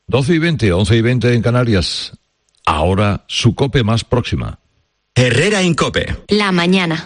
12:20, 11:20 en Canarias. Ahora su COPE más próxima. Herrera en COPE. La mañana.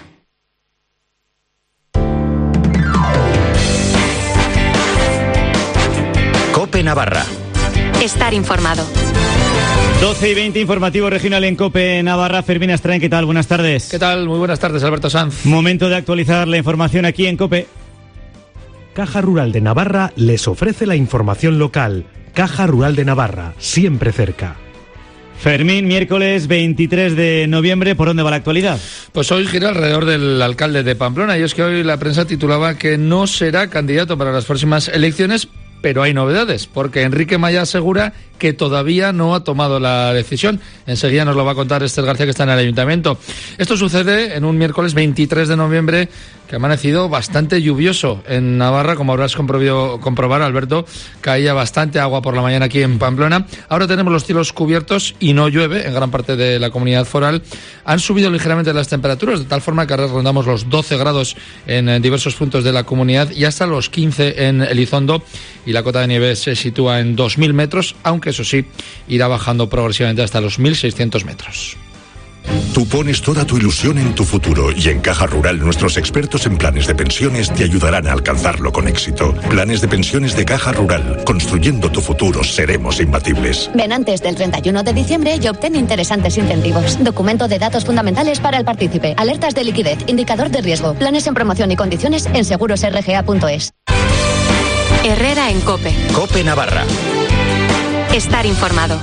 COPE Navarra. Estar informado. 12:20, informativo regional en COPE Navarra. Fermín Astrain, ¿qué tal? Buenas tardes. ¿Qué tal? Muy buenas tardes, Alberto Sanz. Momento de actualizar la información aquí en COPE. Caja Rural de Navarra les ofrece la información local. Caja Rural de Navarra, siempre cerca. Fermín, miércoles 23 de noviembre, ¿por dónde va la actualidad? Pues hoy gira alrededor del alcalde de Pamplona, y es que hoy la prensa titulaba que no será candidato para las próximas elecciones, pero hay novedades, porque Enrique Maya asegura que todavía no ha tomado la decisión. Enseguida nos lo va a contar Esther García, que está en el ayuntamiento. Esto sucede en un miércoles 23 de noviembre, que ha amanecido bastante lluvioso en Navarra, como habrás comprobar, Alberto. Caía bastante agua por la mañana aquí en Pamplona. Ahora tenemos los cielos cubiertos y no llueve en gran parte de la comunidad foral. Han subido ligeramente las temperaturas, de tal forma que ahora rondamos los 12 grados en diversos puntos de la comunidad y hasta los 15 en Elizondo, y la cota de nieve se sitúa en 2.000 metros, aunque eso sí, irá bajando progresivamente hasta los 1.600 metros. Tú pones toda tu ilusión en tu futuro y en Caja Rural nuestros expertos en planes de pensiones te ayudarán a alcanzarlo con éxito. Planes de pensiones de Caja Rural. Construyendo tu futuro seremos imbatibles. Ven antes del 31 de diciembre y obtén interesantes incentivos. Documento de datos fundamentales para el partícipe. Alertas de liquidez. Indicador de riesgo. Planes en promoción y condiciones en segurosrga.es. Herrera en COPE. COPE Navarra. Estar informado.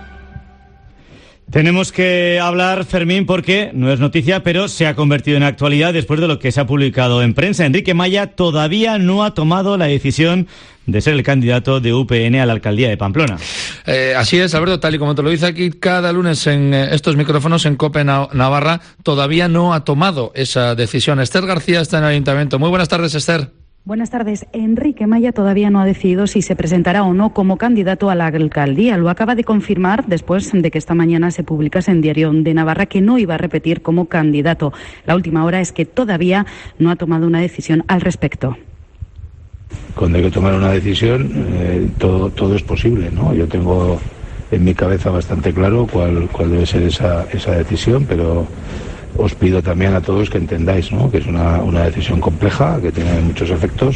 Tenemos que hablar, Fermín, porque no es noticia, pero se ha convertido en actualidad después de lo que se ha publicado en prensa. Enrique Maya todavía no ha tomado la decisión de ser el candidato de UPN a la alcaldía de Pamplona. Así es, Alberto, tal y como te lo dice aquí cada lunes en estos micrófonos en COPE Navarra, todavía no ha tomado esa decisión. Esther García está en el ayuntamiento. Muy buenas tardes, Esther. Buenas tardes. Enrique Maya todavía no ha decidido si se presentará o no como candidato a la alcaldía. Lo acaba de confirmar después de que esta mañana se publicase en Diario de Navarra que no iba a repetir como candidato. La última hora es que todavía no ha tomado una decisión al respecto. Cuando hay que tomar una decisión, todo es posible, ¿no? Yo tengo en mi cabeza bastante claro cuál debe ser esa decisión, pero os pido también a todos que entendáis, ¿no?, que es una decisión compleja, que tiene muchos efectos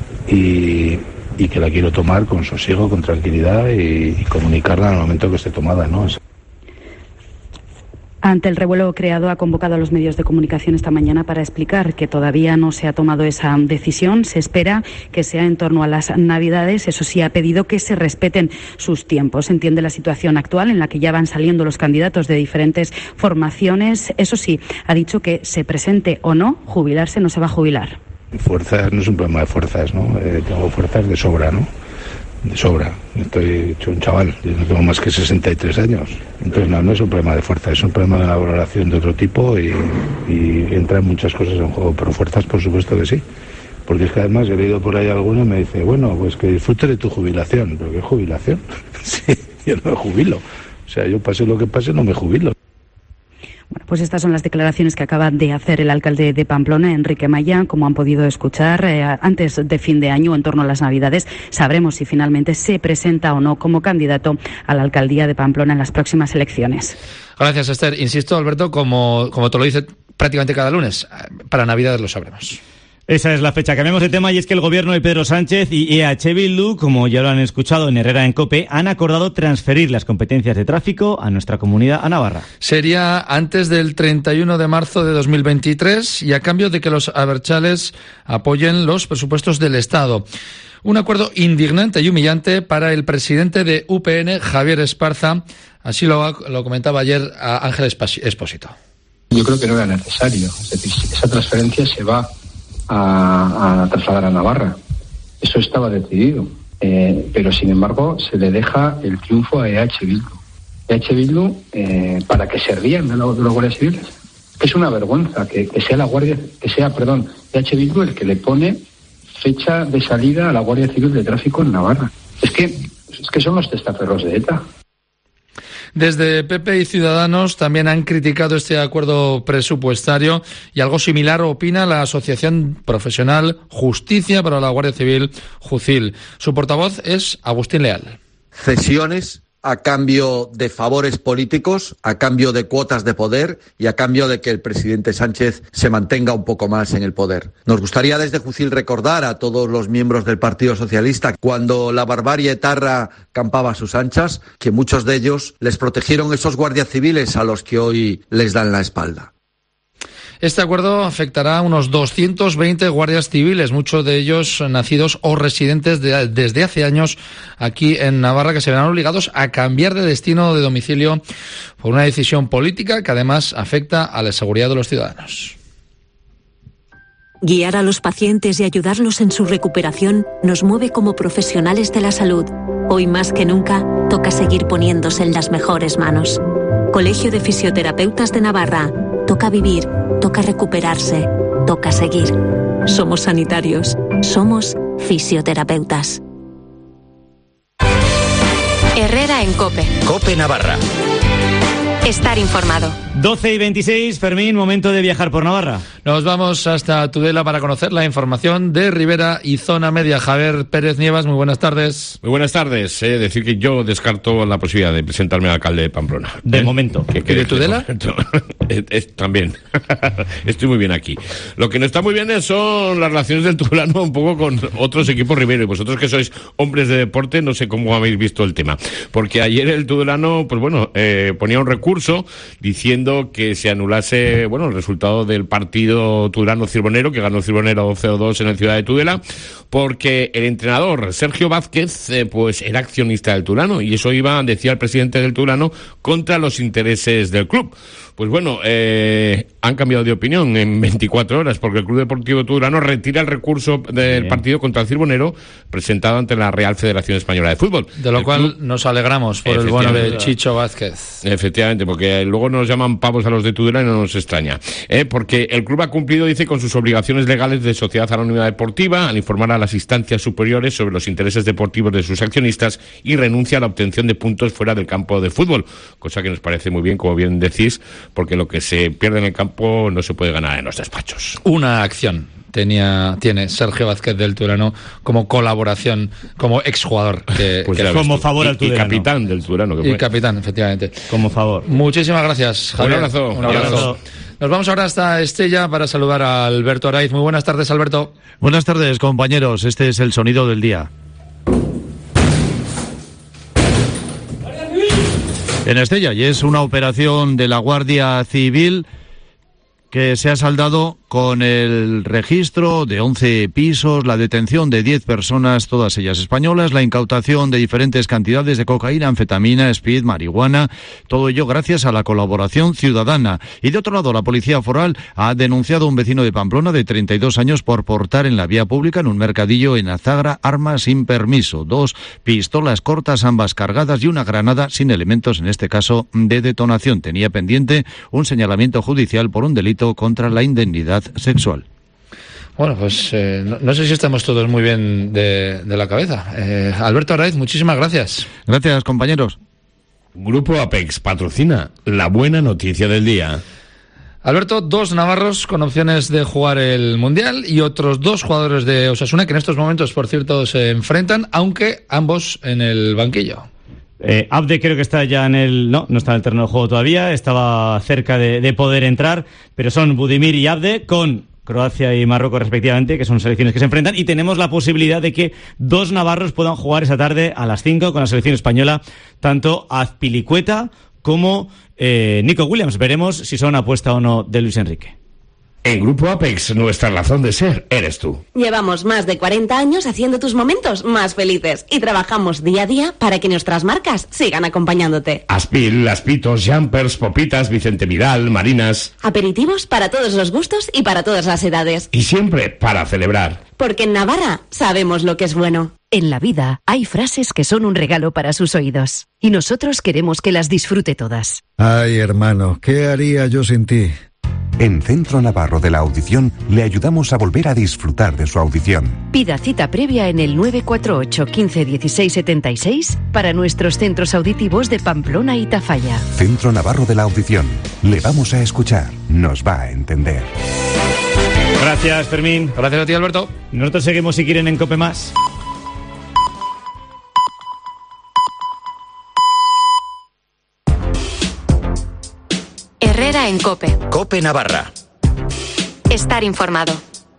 y que la quiero tomar con sosiego, con tranquilidad y comunicarla en el momento que esté tomada, ¿no? Ante el revuelo creado, ha convocado a los medios de comunicación esta mañana para explicar que todavía no se ha tomado esa decisión. Se espera que sea en torno a las Navidades. Eso sí, ha pedido que se respeten sus tiempos. Entiende la situación actual en la que ya van saliendo los candidatos de diferentes formaciones. Eso sí, ha dicho que se presente o no, jubilarse no se va a jubilar. Fuerzas no es un problema de fuerzas, ¿no? Tengo fuerzas de sobra, ¿no? De sobra. Estoy hecho un chaval, yo no tengo más que 63 años. Entonces no es un problema de fuerza, es un problema de valoración de otro tipo y entran muchas cosas en juego, pero fuerzas por supuesto que sí. Porque es que además he leído por ahí alguno y me dice, bueno, pues que disfrute de tu jubilación. ¿Pero qué jubilación? Sí, yo no me jubilo. O sea, yo pase lo que pase, no me jubilo. Bueno, pues estas son las declaraciones que acaba de hacer el alcalde de Pamplona, Enrique Maya. Como han podido escuchar, antes de fin de año, en torno a las Navidades, sabremos si finalmente se presenta o no como candidato a la alcaldía de Pamplona en las próximas elecciones. Gracias, Esther. Insisto, Alberto, como te lo dice prácticamente cada lunes, para Navidades lo sabremos. Esa es la fecha. Cambiamos de tema y es que el gobierno de Pedro Sánchez y EH Bildu, como ya lo han escuchado en Herrera en COPE, han acordado transferir las competencias de tráfico a nuestra comunidad, a Navarra. Sería antes del 31 de marzo de 2023 y a cambio de que los abertzales apoyen los presupuestos del Estado. Un acuerdo indignante y humillante para el presidente de UPN, Javier Esparza. Así lo comentaba ayer a Ángel Expósito. Yo creo que no era necesario. Es decir, esa transferencia se va a trasladar a Navarra. Eso estaba decidido. Pero, sin embargo, se le deja el triunfo a EH Bildu. EH Bildu, ¿para qué servían de los guardias civiles? Es una vergüenza que sea EH Bildu el que le pone fecha de salida a la Guardia Civil de Tráfico en Navarra. Es que son los testaferros de ETA. Desde PP y Ciudadanos también han criticado este acuerdo presupuestario y algo similar opina la Asociación Profesional Justicia para la Guardia Civil, JUCIL. Su portavoz es Agustín Leal. cesiones a cambio de favores políticos, a cambio de cuotas de poder y a cambio de que el presidente Sánchez se mantenga un poco más en el poder. Nos gustaría desde Jucil recordar a todos los miembros del Partido Socialista, cuando la barbarie etarra campaba a sus anchas, que muchos de ellos les protegieron esos guardias civiles a los que hoy les dan la espalda. Este acuerdo afectará a unos 220 guardias civiles, muchos de ellos nacidos o residentes desde hace años aquí en Navarra, que se verán obligados a cambiar de destino de domicilio por una decisión política que además afecta a la seguridad de los ciudadanos. Guiar a los pacientes y ayudarlos en su recuperación nos mueve como profesionales de la salud. Hoy más que nunca, toca seguir poniéndose en las mejores manos. Colegio de Fisioterapeutas de Navarra. Toca vivir, toca recuperarse, toca seguir. Somos sanitarios, somos fisioterapeutas. Herrera en COPE. COPE Navarra. Estar informado. 12:26, Fermín, momento de viajar por Navarra. Nos vamos hasta Tudela para conocer la información de Ribera y Zona Media. Javier Pérez Nievas, muy buenas tardes. Muy buenas tardes. Decir que yo descarto la posibilidad de presentarme al alcalde de Pamplona. De momento. ¿Y de Tudela? También. Estoy muy bien aquí. Lo que no está muy bien son las relaciones del Tudelano un poco con otros equipos riberos. Y vosotros que sois hombres de deporte, no sé cómo habéis visto el tema. Porque ayer el Tudelano, pues bueno, ponía un recurso diciendo que se anulase, bueno, el resultado del partido Tudelano-Cirbonero, que ganó el Cirbonero 0-2 en la ciudad de Tudela, porque el entrenador Sergio Vázquez, pues era accionista del Tudelano, y eso iba, decía el presidente del Tudelano, contra los intereses del club. Pues bueno, han cambiado de opinión en 24 horas, porque el Club Deportivo Tudelano retira el recurso del partido contra el Cirbonero presentado ante la Real Federación Española de Fútbol. De lo cual nos alegramos por el bueno de Chicho Vázquez. Efectivamente, porque luego nos llaman pavos a los de Tudela y no nos extraña. Porque el club ha cumplido, dice, con sus obligaciones legales de sociedad anónima deportiva al informar a las instancias superiores sobre los intereses deportivos de sus accionistas y renuncia a la obtención de puntos fuera del campo de fútbol, cosa que nos parece muy bien, como bien decís, porque lo que se pierde en el campo no se puede ganar en los despachos. Una acción tiene Sergio Vázquez del Tudelano como colaboración, como exjugador. Pues como favor al Tudelano. Y capitán del Tudelano. Y capitán, efectivamente. Como favor. Muchísimas gracias, Javier. Un abrazo. Nos vamos ahora hasta Estella para saludar a Alberto Araiz. Muy buenas tardes, Alberto. Buenas tardes, compañeros. Este es el sonido del día. En Estella, y es una operación de la Guardia Civil que se ha saldado con el registro de 11 pisos, la detención de 10 personas, todas ellas españolas, la incautación de diferentes cantidades de cocaína, anfetamina, speed, marihuana, todo ello gracias a la colaboración ciudadana. Y de otro lado, la Policía Foral ha denunciado a un vecino de Pamplona de 32 años por portar en la vía pública en un mercadillo en Azagra armas sin permiso, 2 pistolas cortas, ambas cargadas, y una granada sin elementos, en este caso, de detonación. Tenía pendiente un señalamiento judicial por un delito contra la indemnidad sexual. Bueno, pues no sé si estamos todos muy bien de la cabeza. Alberto Araiz, muchísimas gracias. Gracias, compañeros. Grupo Apex patrocina la buena noticia del día. Alberto, 2 navarros con opciones de jugar el Mundial y otros 2 jugadores de Osasuna que en estos momentos, por cierto, se enfrentan, aunque ambos en el banquillo. Abde creo que está ya no está en el terreno de juego todavía, estaba cerca de poder entrar, pero son Budimir y Abde con Croacia y Marruecos respectivamente, que son selecciones que se enfrentan, y tenemos la posibilidad de que 2 navarros puedan jugar esa tarde a las 5 con la selección española, tanto Azpilicueta como Nico Williams. Veremos si son apuesta o no de Luis Enrique. En Grupo Apex, nuestra razón de ser eres tú. Llevamos más de 40 años haciendo tus momentos más felices y trabajamos día a día para que nuestras marcas sigan acompañándote. Aspil, Aspitos, Jumpers, Popitas, Vicente Vidal, Marinas. Aperitivos para todos los gustos y para todas las edades. Y siempre para celebrar. Porque en Navarra sabemos lo que es bueno. En la vida hay frases que son un regalo para sus oídos. Y nosotros queremos que las disfrute todas. Ay, hermano, ¿qué haría yo sin ti? En Centro Navarro de la Audición le ayudamos a volver a disfrutar de su audición. Pida cita previa en el 948 15 16 76 para nuestros centros auditivos de Pamplona y Tafalla. Centro Navarro de la Audición. Le vamos a escuchar. Nos va a entender. Gracias, Fermín. Gracias a ti, Alberto. Nosotros seguimos, si quieren, en COPE+. Herrera en COPE. COPE Navarra. Estar informado.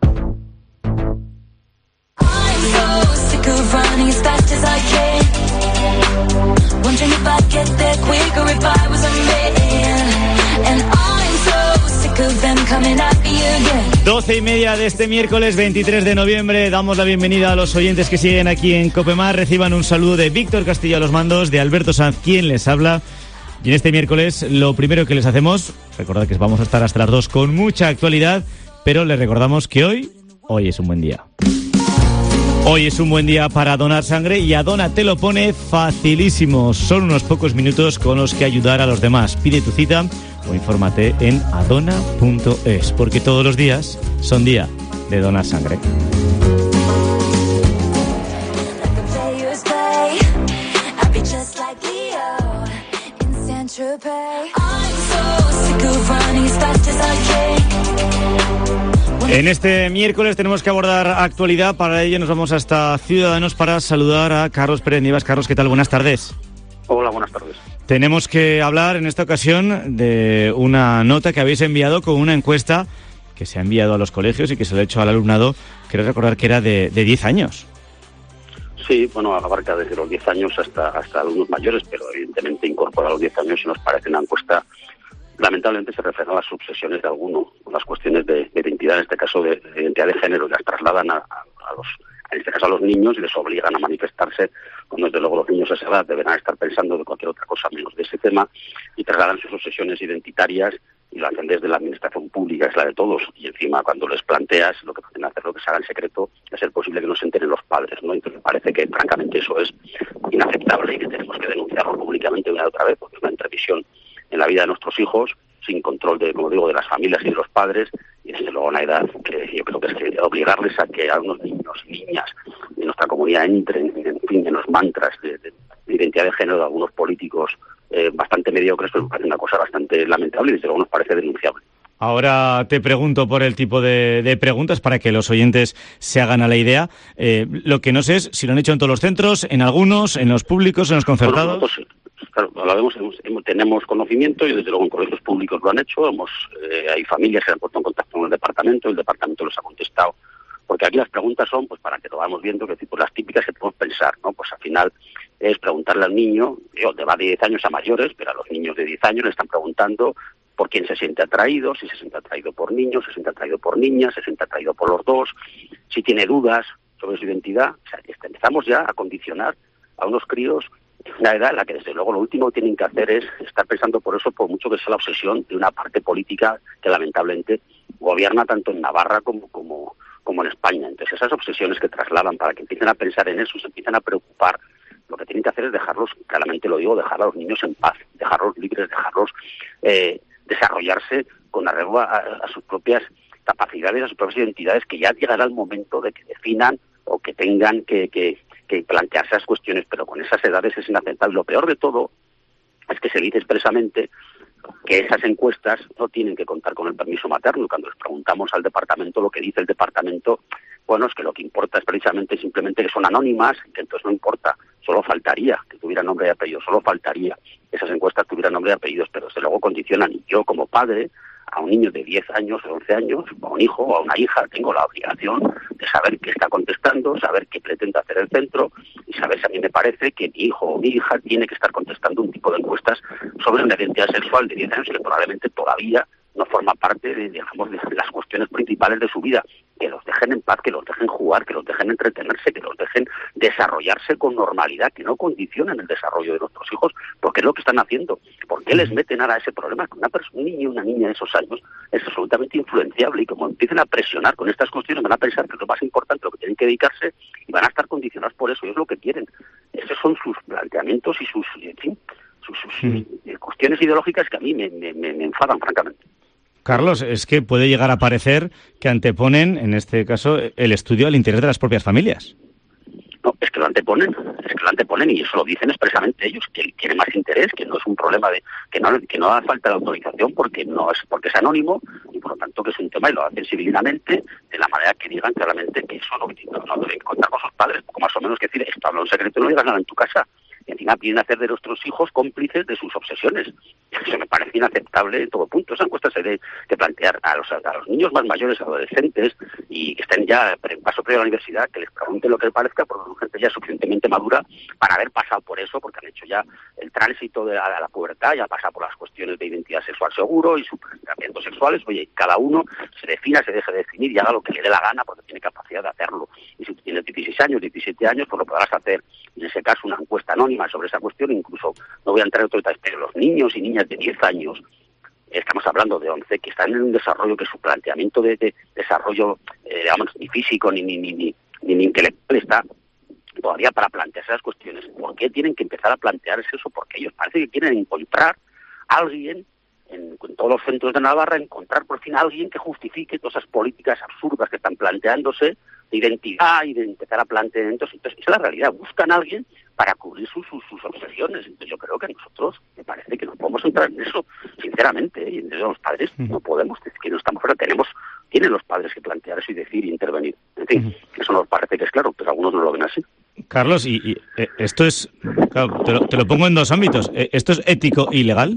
Wondering if I'd get there quicker if I was a man. And I'm so sick of them coming at me again. 12:30 de este miércoles 23 de noviembre. Damos la bienvenida a los oyentes que siguen aquí en COPEMAR. Reciban un saludo de Víctor Castillo a los mandos, de Alberto Sanz, quien les habla. Y en este miércoles lo primero que les hacemos, recordad que vamos a estar hasta las 2 con mucha actualidad, pero les recordamos que hoy es un buen día. Hoy es un buen día para donar sangre y Adona te lo pone facilísimo. Son unos pocos minutos con los que ayudar a los demás. Pide tu cita o infórmate en adona.es, porque todos los días son día de donar sangre. En este miércoles tenemos que abordar actualidad. Para ello nos vamos hasta Ciudadanos para saludar a Carlos Pérez Nivas. Carlos, ¿qué tal? Buenas tardes. Hola, buenas tardes. Tenemos que hablar en esta ocasión de una nota que habéis enviado con una encuesta que se ha enviado a los colegios y que se le ha hecho al alumnado. Quiero recordar que era de 10 años. Sí, bueno, abarca desde los 10 años hasta alumnos mayores, pero evidentemente incorpora los 10 años y nos parece una encuesta. Lamentablemente se reflejan las obsesiones de alguno, las cuestiones de identidad, en este caso de identidad de género, y las trasladan en este caso a los niños y les obligan a manifestarse, cuando desde luego los niños a esa edad deberán estar pensando de cualquier otra cosa menos de ese tema, y trasladan sus obsesiones identitarias y lo hacen desde la administración pública, es la de todos, y encima cuando les planteas lo que pueden hacer, lo que se haga en secreto, es ser posible que no se enteren los padres, ¿no? Entonces me parece que francamente eso es inaceptable y que tenemos que denunciarlo públicamente una y otra vez, porque es una intromisión en la vida de nuestros hijos, sin control de, como digo, de las familias y de los padres, y desde luego una edad que yo creo que es que obligarles a que a unos niños y niñas de nuestra comunidad entren, en fin, en los mantras de identidad de género de algunos políticos bastante mediocres, pero me parece una cosa bastante lamentable y desde luego nos parece denunciable. Ahora te pregunto por el tipo de preguntas para que los oyentes se hagan a la idea. Lo que no sé es si lo han hecho en todos los centros, en algunos, en los públicos, en los concertados. Bueno, pues, claro, tenemos conocimiento y desde luego en colegios públicos lo han hecho. Hay familias que se han puesto en contacto con el departamento les ha contestado. Porque aquí las preguntas son, pues para que lo vamos viendo, que tipo las típicas que podemos pensar, ¿no? Pues al final es preguntarle al niño, va de 10 años a mayores, pero a los niños de 10 años le están preguntando por quién se siente atraído, si se siente atraído por niños, se siente atraído por niñas, se siente atraído por los dos, si tiene dudas sobre su identidad. O sea, empezamos ya a condicionar a unos críos una edad en la que desde luego lo último que tienen que hacer es estar pensando por eso, por mucho que sea la obsesión de una parte política que lamentablemente gobierna tanto en Navarra como en España. Entonces esas obsesiones que trasladan para que empiecen a pensar en eso, se empiecen a preocupar, lo que tienen que hacer es dejarlos, claramente lo digo, dejar a los niños en paz, dejarlos libres, dejarlos desarrollarse con arreglo a sus propias capacidades, a sus propias identidades, que ya llegará el momento de que definan o que tengan que plantearse esas cuestiones, pero con esas edades es inaceptable. Lo peor de todo es que se dice expresamente que esas encuestas no tienen que contar con el permiso materno. Cuando les preguntamos al departamento, lo que dice el departamento, bueno, es que lo que importa es precisamente simplemente que son anónimas, que entonces no importa, solo faltaría que tuvieran nombre y apellido, solo faltaría que esas encuestas tuvieran nombre y apellidos, pero desde luego condicionan. Y yo como padre, a un niño de 10 años o 11 años, o a un hijo o a una hija, tengo la obligación de saber qué está contestando, saber qué pretende hacer el centro y saber si a mí me parece que mi hijo o mi hija tiene que estar contestando un tipo de encuestas sobre una identidad sexual de 10 años que probablemente todavía no forma parte de las cuestiones principales de su vida. Que los dejen en paz, que los dejen jugar, que los dejen entretenerse, que los dejen desarrollarse con normalidad, que no condicionen el desarrollo de nuestros hijos, porque es lo que están haciendo. ¿Por qué les meten ahora ese problema? Que un niño y una niña de esos años es absolutamente influenciable y como empiecen a presionar con estas cuestiones van a pensar que es lo más importante, lo que tienen que dedicarse y van a estar condicionados por eso, y es lo que quieren. Esos son sus planteamientos y sus cuestiones ideológicas que a mí me enfadan, francamente. Carlos, es que puede llegar a parecer que anteponen, en este caso, el estudio al interés de las propias familias. No, es que lo anteponen y eso lo dicen expresamente ellos, que tiene más interés, que no es un problema de que no haga falta de autorización porque es anónimo y por lo tanto que es un tema y lo hacen civilinamente de la manera que digan claramente que eso no deben contar con sus padres, poco más o menos que decir, esto habla en secreto, no digas nada en tu casa. y encima quieren hacer de nuestros hijos cómplices de sus obsesiones. Eso me parece inaceptable en todo punto. Esa encuesta se debe de plantear a los niños más mayores, adolescentes, y que estén ya en paso previo a la universidad, que les pregunten lo que les parezca, porque son gente ya suficientemente madura para haber pasado por eso, porque han hecho ya el tránsito de la pubertad, ya han pasado por las cuestiones de identidad sexual seguro y sus planteamientos sexuales. Oye, cada uno se defina, se deje de definir y haga lo que le dé la gana, porque tiene capacidad de hacerlo. Y si tienes 16 años, 17 años, pues lo podrás hacer. En ese caso, una encuesta anónima sobre esa cuestión, incluso no voy a entrar en otros detalles, pero los niños y niñas de 10 años, estamos hablando de 11, que están en un desarrollo que su planteamiento de desarrollo, digamos, ni físico ni intelectual está todavía para plantearse las cuestiones. ¿Por qué tienen que empezar a plantearse eso? Porque ellos parece que quieren encontrar a alguien en todos los centros de Navarra, encontrar por fin a alguien que justifique todas esas políticas absurdas que están planteándose de identidad y de empezar a plantear. Entonces esa es la realidad. Buscan a alguien para cubrir sus obsesiones. Entonces yo creo que nosotros, me parece que no podemos entrar en eso, sinceramente, y entre los padres no podemos, es que no estamos fuera, tienen los padres que plantear eso y decir y intervenir. En fin, eso nos parece que es claro, pero algunos no lo ven así. Carlos, y esto es, claro, te lo pongo en dos ámbitos. ¿Esto es ético y legal?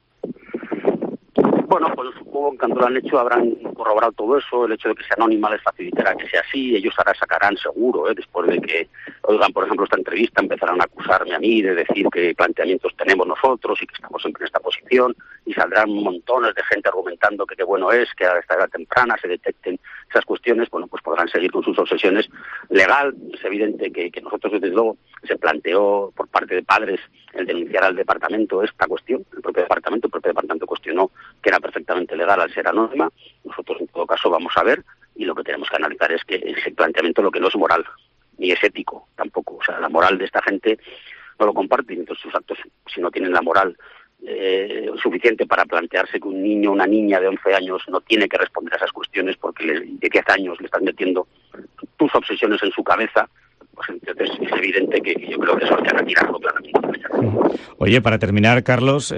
Bueno, pues supongo que cuando lo han hecho habrán corroborado todo eso, el hecho de que sea anónima les facilitará que sea así, ellos ahora sacarán seguro, después de que oigan, por ejemplo, esta entrevista, empezarán a acusarme a mí de decir qué planteamientos tenemos nosotros y que estamos siempre en esta posición, y saldrán montones de gente argumentando que qué bueno es que a esta edad temprana se detecten esas cuestiones. Bueno, pues podrán seguir con sus obsesiones. Legal, es evidente que nosotros, desde luego, se planteó por parte de padres el denunciar al departamento esta cuestión. El propio departamento cuestionó que era perfectamente legal al ser anónima. Nosotros, en todo caso, vamos a ver, y lo que tenemos que analizar es que ese planteamiento lo que no es moral, ni es ético tampoco. O sea, la moral de esta gente no lo comparten, entonces sus actos, si no tienen la moral suficiente para plantearse que un niño o una niña de 11 años no tiene que responder a esas cuestiones porque de 10 años le están metiendo tus obsesiones en su cabeza, pues entonces es evidente que yo creo que eso hay que retirarlo claramente. Oye, para terminar, Carlos,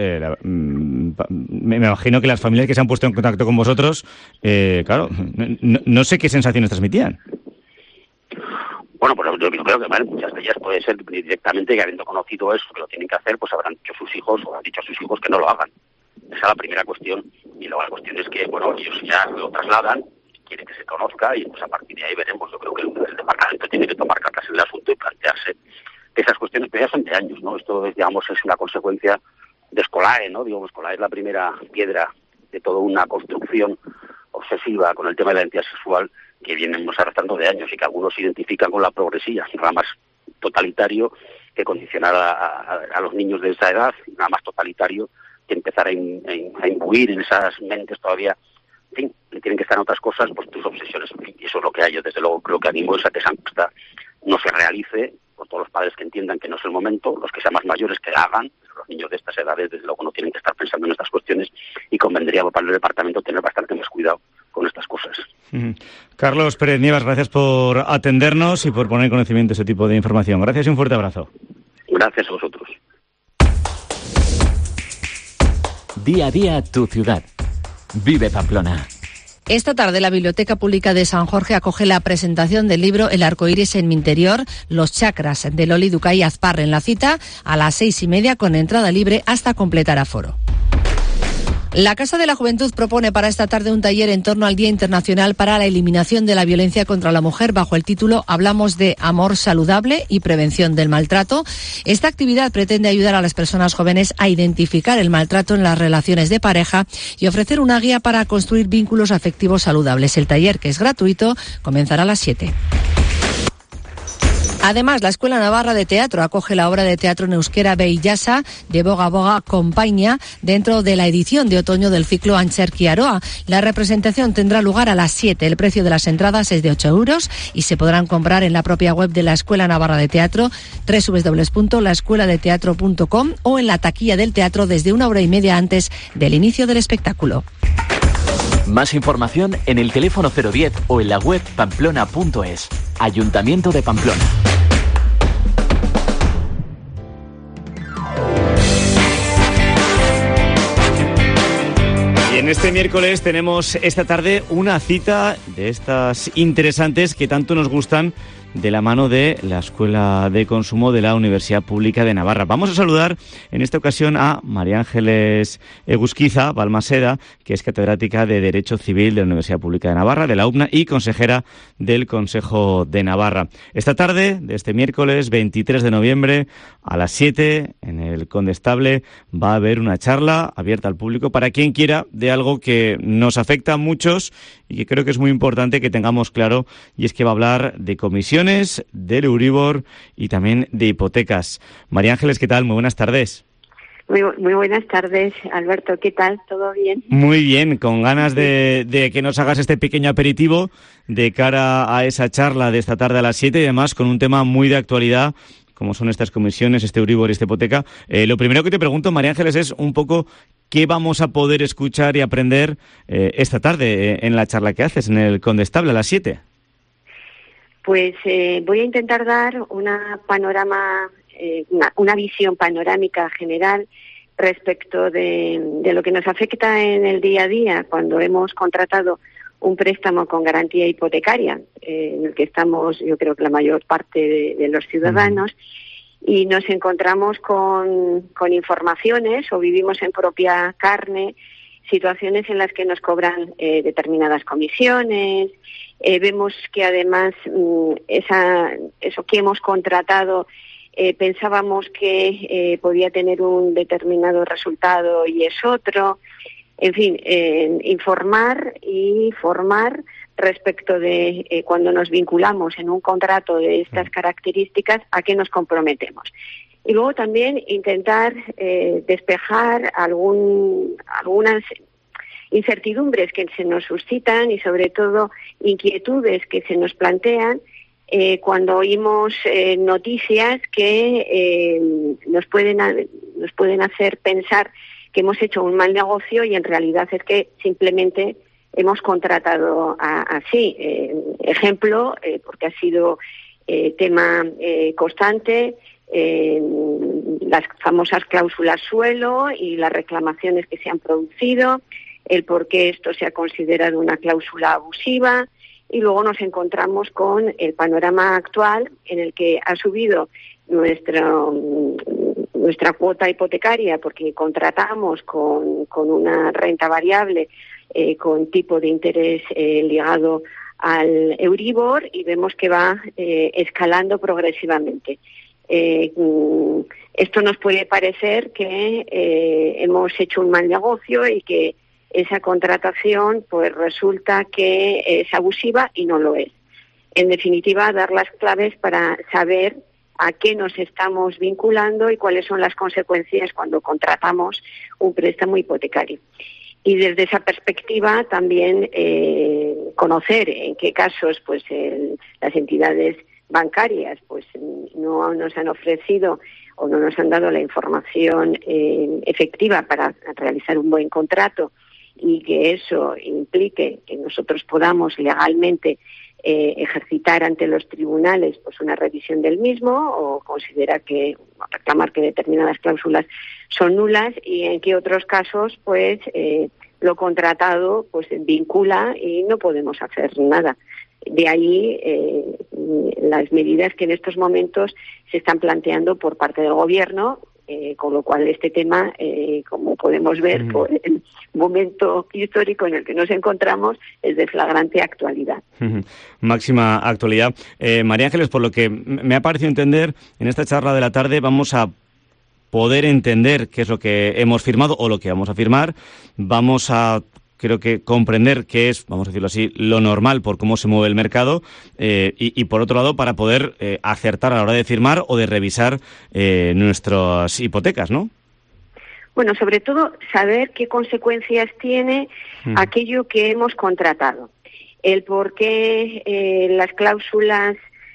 me imagino que las familias que se han puesto en contacto con vosotros, claro, no sé qué sensaciones transmitían. Bueno, pues yo creo que muchas de ellas puede ser directamente que habiendo conocido eso, que lo tienen que hacer, pues habrán dicho sus hijos o han dicho a sus hijos que no lo hagan. Esa es la primera cuestión. Y luego la cuestión es que, bueno, ellos ya lo trasladan, quieren que se conozca y pues a partir de ahí veremos. Yo creo que el departamento tiene que tomar cartas en el asunto y plantearse que esas cuestiones, pero ya son de años, ¿no? Esto, digamos, es una consecuencia de Scolae, ¿no? Digamos, Scolae es la primera piedra de toda una construcción obsesiva con el tema de la identidad sexual que vienemos arrastrando de años y que algunos identifican con la progresía, nada más totalitario que condicionar a los niños de esa edad, nada más totalitario que empezar a imbuir en esas mentes todavía, en fin, que tienen que estar en otras cosas, pues tus obsesiones, en fin, y eso es lo que hay. Yo desde luego creo que animo a que esa encuesta no se realice, por todos los padres que entiendan que no es el momento, los que sean más mayores que la hagan, los niños de estas edades desde luego no tienen que estar pensando en estas cuestiones y convendría para el departamento tener bastante más cuidado con estas cosas. Carlos Pérez Nievas, gracias por atendernos y por poner en conocimiento ese tipo de información. Gracias y un fuerte abrazo. Gracias a vosotros. Día a día tu ciudad. Vive Pamplona. Esta tarde la Biblioteca Pública de San Jorge acoge la presentación del libro El arcoíris en mi interior, los chakras, de Loli Ducay Azparre. En la cita a las 6:30 con entrada libre hasta completar aforo. La Casa de la Juventud propone para esta tarde un taller en torno al Día Internacional para la Eliminación de la Violencia contra la Mujer bajo el título Hablamos de amor saludable y prevención del maltrato. Esta actividad pretende ayudar a las personas jóvenes a identificar el maltrato en las relaciones de pareja y ofrecer una guía para construir vínculos afectivos saludables. El taller, que es gratuito, comenzará a las 7. Además, la Escuela Navarra de Teatro acoge la obra de teatro en euskera Beillasa de Boga Boga Compañía dentro de la edición de otoño del ciclo Antzerki Aroa. La representación tendrá lugar a las 7. El precio de las entradas es de 8 euros y se podrán comprar en la propia web de la Escuela Navarra de Teatro, www.laescueladeteatro.com, o en la taquilla del teatro desde 1 hora y media antes del inicio del espectáculo. Más información en el teléfono 010 o en la web pamplona.es. Ayuntamiento de Pamplona. Y en este miércoles tenemos esta tarde una cita de estas interesantes que tanto nos gustan de la mano de la Escuela de Consumo de la Universidad Pública de Navarra. Vamos a saludar en esta ocasión a María Ángeles Egusquiza Balmaseda, que es catedrática de Derecho Civil de la Universidad Pública de Navarra, de la UPNA, y consejera del Consejo de Navarra. Esta tarde, de este miércoles 23 de noviembre, a las 7, en el Condestable, va a haber una charla abierta al público para quien quiera, de algo que nos afecta a muchos y que creo que es muy importante que tengamos claro, y es que va a hablar de comisiones, del Euribor y también de hipotecas. María Ángeles, ¿qué tal? Muy buenas tardes. Muy buenas tardes, Alberto. ¿Qué tal? ¿Todo bien? Muy bien, con ganas de que nos hagas este pequeño aperitivo de cara a esa charla de esta tarde a las 7 y además con un tema muy de actualidad, como son estas comisiones, este Euribor y esta hipoteca. Lo primero que te pregunto, María Ángeles, es un poco qué vamos a poder escuchar y aprender esta tarde en la charla que haces en el Condestable a las 7. Pues voy a intentar dar una visión panorámica general respecto de lo que nos afecta en el día a día cuando hemos contratado un préstamo con garantía hipotecaria, en el que estamos, yo creo que la mayor parte de los ciudadanos, y nos encontramos con informaciones o vivimos en propia carne situaciones en las que nos cobran determinadas comisiones. Vemos que además eso que hemos contratado pensábamos que podía tener un determinado resultado y es otro. En fin, informar y formar respecto de cuando nos vinculamos en un contrato de estas características, a qué nos comprometemos. Y luego también intentar despejar algunas incertidumbres que se nos suscitan y sobre todo inquietudes que se nos plantean cuando oímos noticias que nos pueden hacer pensar que hemos hecho un mal negocio y en realidad es que simplemente hemos contratado así. Ejemplo, porque ha sido tema constante, las famosas cláusulas suelo y las reclamaciones que se han producido, el por qué esto se ha considerado una cláusula abusiva, y luego nos encontramos con el panorama actual en el que ha subido nuestra cuota hipotecaria porque contratamos con una renta variable con tipo de interés ligado al Euribor, y vemos que va escalando progresivamente. Esto nos puede parecer que hemos hecho un mal negocio y que esa contratación pues resulta que es abusiva y no lo es. En definitiva, dar las claves para saber a qué nos estamos vinculando y cuáles son las consecuencias cuando contratamos un préstamo hipotecario. Y desde esa perspectiva también conocer en qué casos pues las entidades bancarias pues no nos han ofrecido o no nos han dado la información efectiva para realizar un buen contrato, y que eso implique que nosotros podamos legalmente ejercitar ante los tribunales pues una revisión del mismo, o reclamar que determinadas cláusulas son nulas, y en que otros casos pues lo contratado pues vincula y no podemos hacer nada. De ahí las medidas que en estos momentos se están planteando por parte del Gobierno, con lo cual este tema, como podemos ver, por el momento histórico en el que nos encontramos, es de flagrante actualidad. Máxima actualidad. María Ángeles, por lo que me ha parecido entender, en esta charla de la tarde vamos a poder entender qué es lo que hemos firmado o lo que vamos a firmar. Vamos a, creo que, comprender qué es, vamos a decirlo así, lo normal por cómo se mueve el mercado, y por otro lado, para poder acertar a la hora de firmar o de revisar nuestras hipotecas, ¿no? Bueno, sobre todo saber qué consecuencias tiene aquello que hemos contratado. El por qué las cláusulas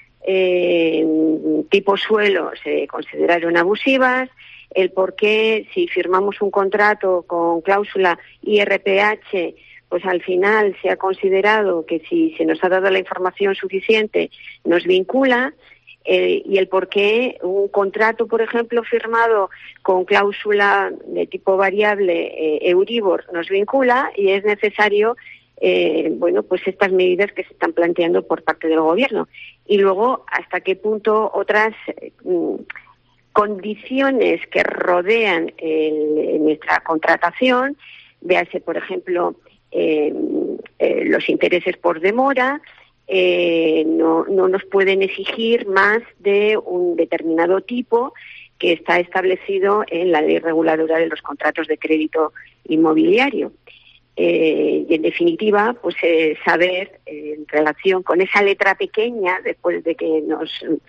tipo suelo se consideraron abusivas, el por qué si firmamos un contrato con cláusula IRPH, pues al final se ha considerado que si se nos ha dado la información suficiente nos vincula, y el por qué un contrato, por ejemplo, firmado con cláusula de tipo variable Euribor nos vincula, y es necesario pues estas medidas que se están planteando por parte del Gobierno. Y luego, hasta qué punto otras condiciones que rodean nuestra contratación, véase, por ejemplo, los intereses por demora, no nos pueden exigir más de un determinado tipo que está establecido en la ley reguladora de los contratos de crédito inmobiliario. Y en definitiva, pues saber en relación con esa letra pequeña, después de que nos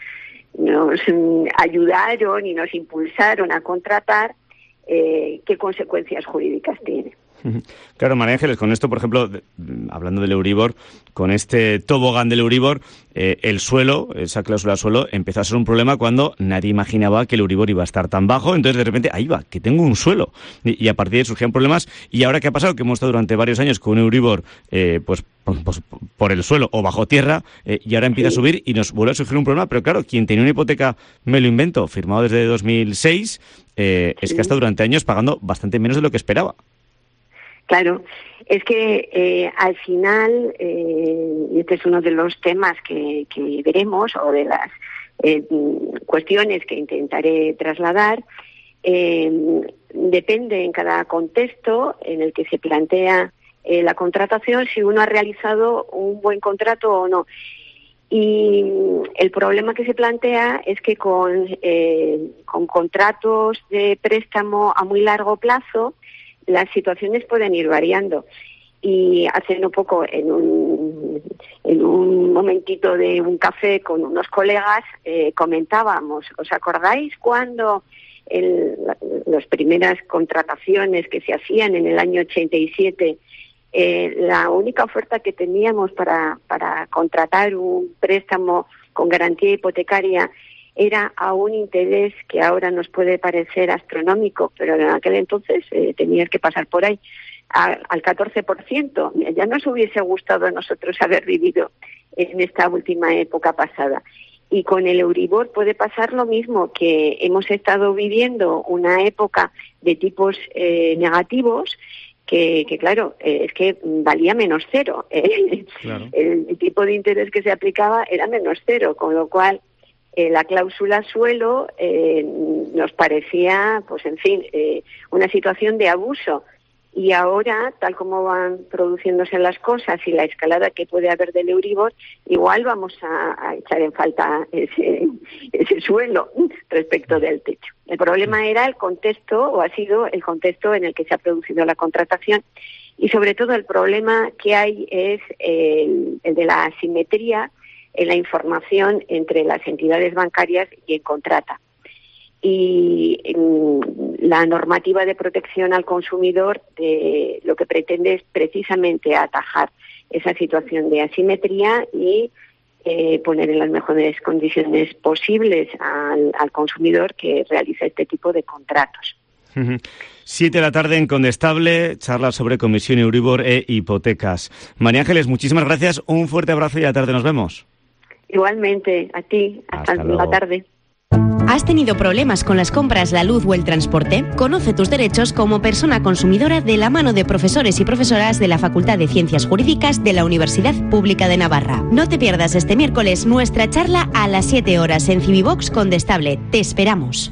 ayudaron y nos impulsaron a contratar, qué consecuencias jurídicas tiene. Claro, María Ángeles, con esto, por ejemplo, hablando del Euribor, con este tobogán del Euribor, el suelo, esa cláusula suelo, empezó a ser un problema cuando nadie imaginaba que el Euribor iba a estar tan bajo. Entonces, de repente, ahí va, que tengo un suelo. Y a partir de ahí surgían problemas. Y ahora, ¿qué ha pasado? Que hemos estado durante varios años con un Euribor, pues por el suelo o bajo tierra, y ahora empieza a subir y nos vuelve a surgir un problema. Pero claro, quien tenía una hipoteca, me lo invento, firmado desde 2006, es que ha estado durante años pagando bastante menos de lo que esperaba. Claro, es que al final, y este es uno de los temas que veremos, o de las cuestiones que intentaré trasladar, depende en cada contexto en el que se plantea la contratación si uno ha realizado un buen contrato o no. Y el problema que se plantea es que con contratos de préstamo a muy largo plazo, las situaciones pueden ir variando. Y hace no poco, en un momentito de un café con unos colegas, comentábamos, ¿os acordáis cuando las primeras contrataciones que se hacían en el año 87, la única oferta que teníamos para contratar un préstamo con garantía hipotecaria era a un interés que ahora nos puede parecer astronómico, pero en aquel entonces tenías que pasar por ahí, al 14%. Ya nos hubiese gustado a nosotros haber vivido en esta última época pasada. Y con el Euribor puede pasar lo mismo, que hemos estado viviendo una época de tipos negativos que claro, es que valía menos cero. Claro. El tipo de interés que se aplicaba era menos cero, con lo cual la cláusula suelo nos parecía, pues en fin, una situación de abuso. Y ahora, tal como van produciéndose las cosas y la escalada que puede haber del Euribor, igual vamos a echar en falta ese suelo respecto del techo. El problema era el contexto, o ha sido el contexto en el que se ha producido la contratación, y sobre todo el problema que hay es el de la asimetría en la información entre las entidades bancarias y en contrata. Y la normativa de protección al consumidor lo que pretende es precisamente atajar esa situación de asimetría y poner en las mejores condiciones posibles al consumidor que realiza este tipo de contratos. 7 de la tarde en Condestable, charla sobre comisión Euribor e hipotecas. María Ángeles, muchísimas gracias, un fuerte abrazo y a la tarde nos vemos. Igualmente, a ti, hasta la tarde. ¿Has tenido problemas con las compras, la luz o el transporte? Conoce tus derechos como persona consumidora de la mano de profesores y profesoras de la Facultad de Ciencias Jurídicas de la Universidad Pública de Navarra. No te pierdas este miércoles nuestra charla a las 7 horas en Civivox Condestable. Te esperamos.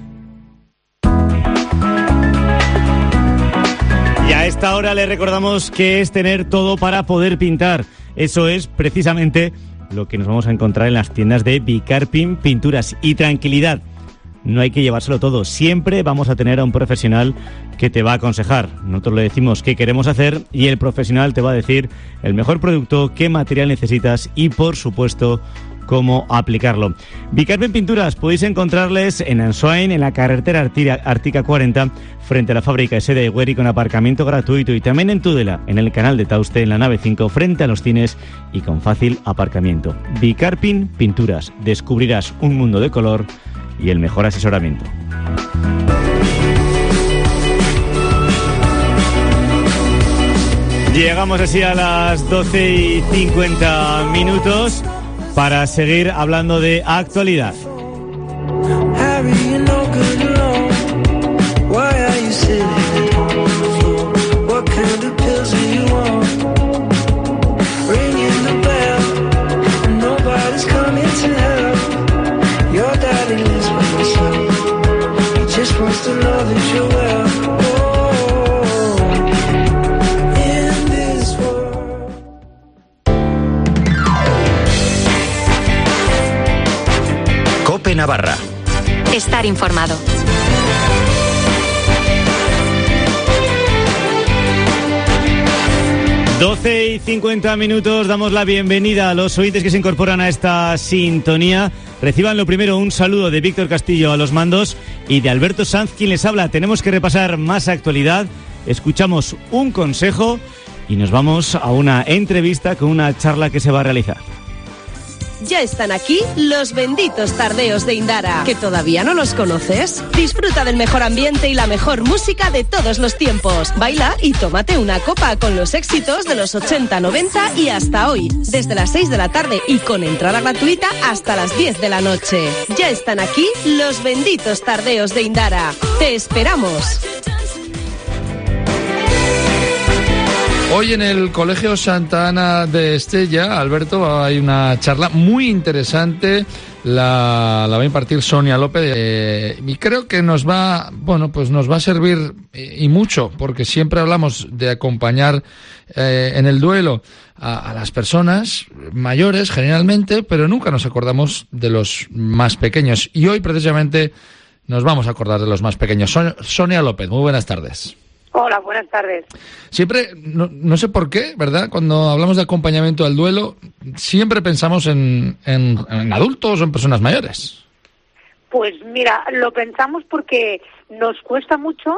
Y a esta hora le recordamos que es tener todo para poder pintar. Eso es precisamente lo que nos vamos a encontrar en las tiendas de Bicarpin Pinturas. Y tranquilidad, no hay que llevárselo todo. Siempre vamos a tener a un profesional que te va a aconsejar. Nosotros le decimos qué queremos hacer y el profesional te va a decir el mejor producto, qué material necesitas y, por supuesto, cómo aplicarlo. Bicarpin Pinturas podéis encontrarles en Ansoain, en la carretera Ártica 40, frente a la fábrica de seda de Güeri, con aparcamiento gratuito, y también en Tudela, en el canal de Tauste, en la nave 5, frente a los cines y con fácil aparcamiento. Bicarpin Pinturas, descubrirás un mundo de color y el mejor asesoramiento. Llegamos así a las 12:50 para seguir hablando de actualidad. Estar informado. Doce y 50 minutos, damos la bienvenida a los oyentes que se incorporan a esta sintonía. Reciban lo primero un saludo de Víctor Castillo a los mandos y de Alberto Sanz, quien les habla. Tenemos que repasar más actualidad, escuchamos un consejo y nos vamos a una entrevista con una charla que se va a realizar. Ya están aquí los benditos tardeos de Indara. ¿Que todavía no los conoces? Disfruta del mejor ambiente y la mejor música de todos los tiempos. Baila y tómate una copa con los éxitos de los 80, 90 y hasta hoy. Desde las 6 de la tarde y con entrada gratuita hasta las 10 de la noche. Ya están aquí los benditos tardeos de Indara. ¡Te esperamos! Hoy en el Colegio Santa Ana de Estella, Alberto, hay una charla muy interesante, la va a impartir Sonia López, y creo que nos va a servir y mucho, porque siempre hablamos de acompañar en el duelo a las personas mayores generalmente, pero nunca nos acordamos de los más pequeños. Y hoy precisamente nos vamos a acordar de los más pequeños. Sonia López, muy buenas tardes. Hola, buenas tardes. Siempre, no sé por qué, ¿verdad? Cuando hablamos de acompañamiento al duelo, siempre pensamos en adultos o en personas mayores. Pues mira, lo pensamos porque nos cuesta mucho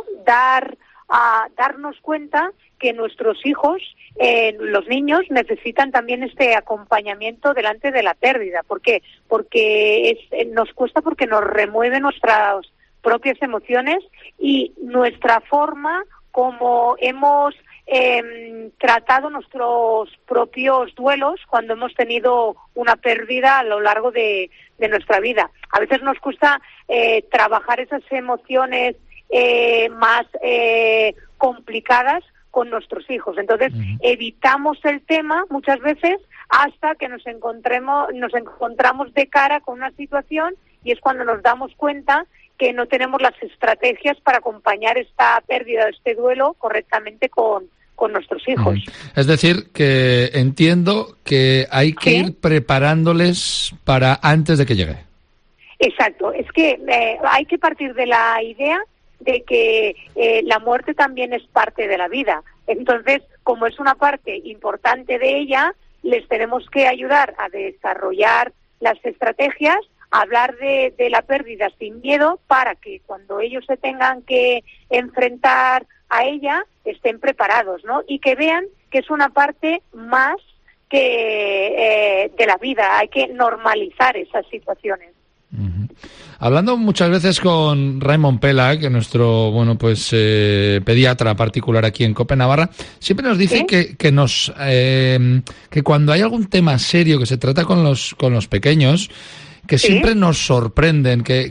darnos cuenta que nuestros hijos, los niños, necesitan también este acompañamiento delante de la pérdida. ¿Por qué? Porque nos cuesta porque nos remueve nuestras propias emociones y nuestra forma como hemos tratado nuestros propios duelos cuando hemos tenido una pérdida a lo largo de nuestra vida. A veces nos cuesta trabajar esas emociones más complicadas con nuestros hijos. Entonces, evitamos el tema muchas veces hasta que nos encontramos de cara con una situación y es cuando nos damos cuenta que no tenemos las estrategias para acompañar esta pérdida, este duelo correctamente con nuestros hijos. Es decir, que entiendo que hay que ir preparándoles para antes de que llegue. Exacto, es que hay que partir de la idea de que la muerte también es parte de la vida. Entonces, como es una parte importante de ella, les tenemos que ayudar a desarrollar las estrategias, a hablar de la pérdida sin miedo para que cuando ellos se tengan que enfrentar a ella estén preparados, ¿no? Y que vean que es una parte más que de la vida. Hay que normalizar esas situaciones. Hablando muchas veces con Raimon Pela, que es nuestro pediatra particular aquí en COPE Navarra, siempre nos dice que cuando hay algún tema serio que se trata con los pequeños, que siempre nos sorprenden, que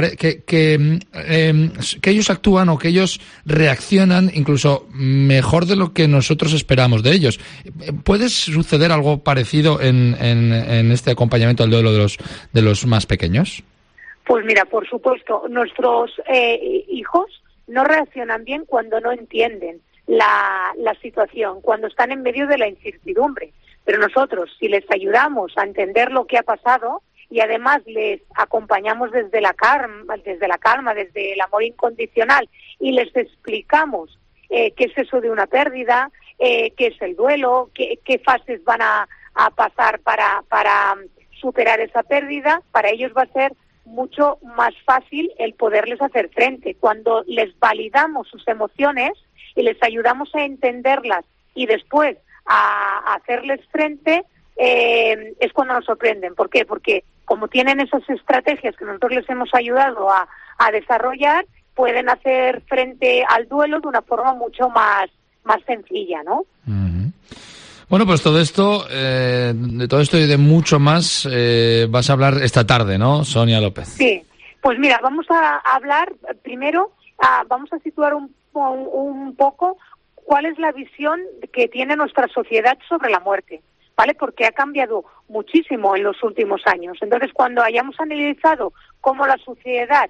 ellos actúan o que ellos reaccionan incluso mejor de lo que nosotros esperamos de ellos. ¿Puede suceder algo parecido en este acompañamiento al duelo de los más pequeños? Pues mira, por supuesto, nuestros hijos no reaccionan bien cuando no entienden la situación, cuando están en medio de la incertidumbre. Pero nosotros, si les ayudamos a entender lo que ha pasado, y además les acompañamos desde la calma, desde el amor incondicional, y les explicamos qué es eso de una pérdida, qué es el duelo, qué fases van a pasar para superar esa pérdida, para ellos va a ser mucho más fácil el poderles hacer frente. Cuando les validamos sus emociones y les ayudamos a entenderlas y después a hacerles frente, es cuando nos sorprenden. ¿Por qué? Porque como tienen esas estrategias que nosotros les hemos ayudado a desarrollar, pueden hacer frente al duelo de una forma mucho más sencilla, ¿no? Bueno, pues de todo esto y de mucho más vas a hablar esta tarde, ¿no, Sonia López? Sí, pues mira, vamos a hablar primero, vamos a situar un poco cuál es la visión que tiene nuestra sociedad sobre la muerte, ¿vale? Porque ha cambiado muchísimo en los últimos años. Entonces, cuando hayamos analizado cómo la sociedad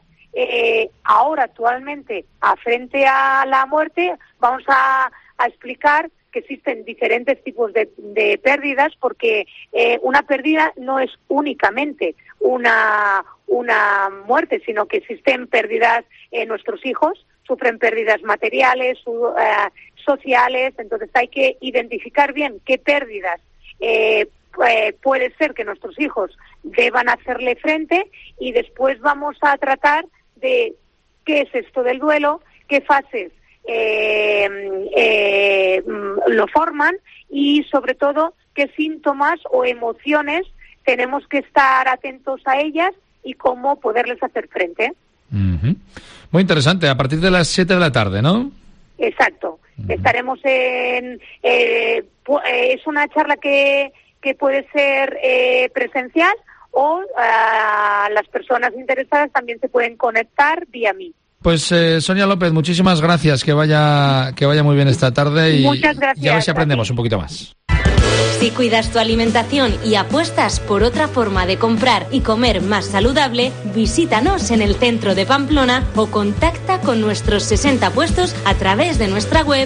ahora actualmente frente a la muerte, vamos a explicar que existen diferentes tipos de pérdidas, porque una pérdida no es únicamente una muerte, sino que existen pérdidas, nuestros hijos sufren pérdidas materiales, sociales, entonces hay que identificar bien qué pérdidas puede ser que nuestros hijos deban hacerle frente, y después vamos a tratar de qué es esto del duelo, qué fases lo forman, y sobre todo qué síntomas o emociones tenemos que estar atentos a ellas y cómo poderles hacer frente. Uh-huh. Muy interesante, a partir de las 7 de la tarde, ¿no? Exacto. Uh-huh. Estaremos es una charla que puede ser presencial, o las personas interesadas también se pueden conectar vía mí. Pues Sonia López, muchísimas gracias, que vaya muy bien esta tarde, y muchas gracias, y a ver si aprendemos un poquito más. Si cuidas tu alimentación y apuestas por otra forma de comprar y comer más saludable, visítanos en el centro de Pamplona o contacta con nuestros 60 puestos a través de nuestra web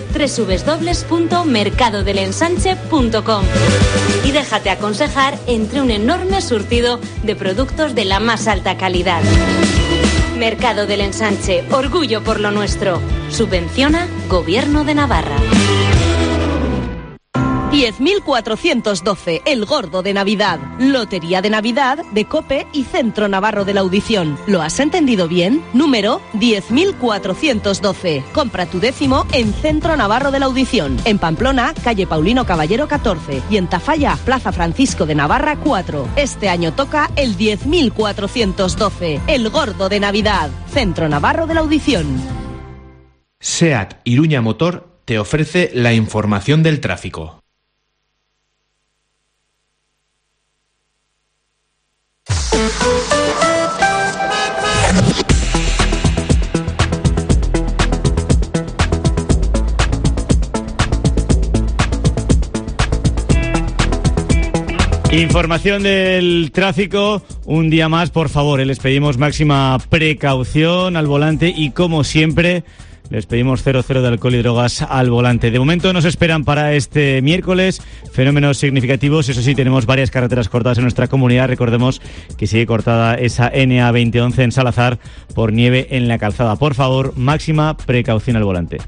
www.mercadodelensanche.com y déjate aconsejar entre un enorme surtido de productos de la más alta calidad. Mercado del Ensanche, orgullo por lo nuestro. Subvenciona Gobierno de Navarra. 10.412, el gordo de Navidad. Lotería de Navidad de COPE y Centro Navarro de la Audición. ¿Lo has entendido bien? Número 10.412. Compra tu décimo en Centro Navarro de la Audición. En Pamplona, calle Paulino Caballero 14. Y en Tafalla, Plaza Francisco de Navarra 4. Este año toca el 10.412, el gordo de Navidad. Centro Navarro de la Audición. SEAT Iruña Motor te ofrece la información del tráfico. Información del tráfico, un día más, por favor, les pedimos máxima precaución al volante y, como siempre, les pedimos 0 de alcohol y drogas al volante. De momento nos esperan para este miércoles fenómenos significativos. Eso sí, tenemos varias carreteras cortadas en nuestra comunidad. Recordemos que sigue cortada esa NA2011 en Salazar por nieve en la calzada. Por favor, máxima precaución al volante.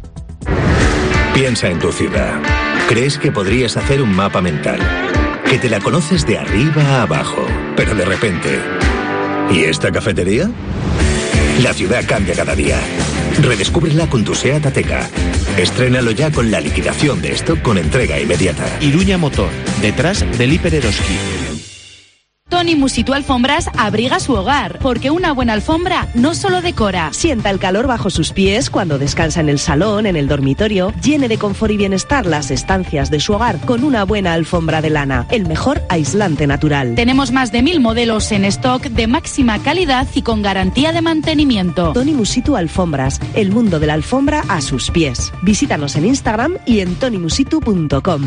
Piensa en tu ciudad. ¿Crees que podrías hacer un mapa mental? Que te la conoces de arriba a abajo, pero de repente... ¿Y esta cafetería? La ciudad cambia cada día. Redescúbrela con tu SEAT Ateca. Estrénalo ya con la liquidación de stock con entrega inmediata. Iruña Motor, detrás del Hiper Eroski. Tony Musitu Alfombras abriga su hogar, porque una buena alfombra no solo decora. Sienta el calor bajo sus pies cuando descansa en el salón, en el dormitorio. Llene de confort y bienestar las estancias de su hogar con una buena alfombra de lana, el mejor aislante natural. Tenemos más de 1000 modelos en stock de máxima calidad y con garantía de mantenimiento. Tony Musitu Alfombras, el mundo de la alfombra a sus pies. Visítanos en Instagram y en tonymusitu.com.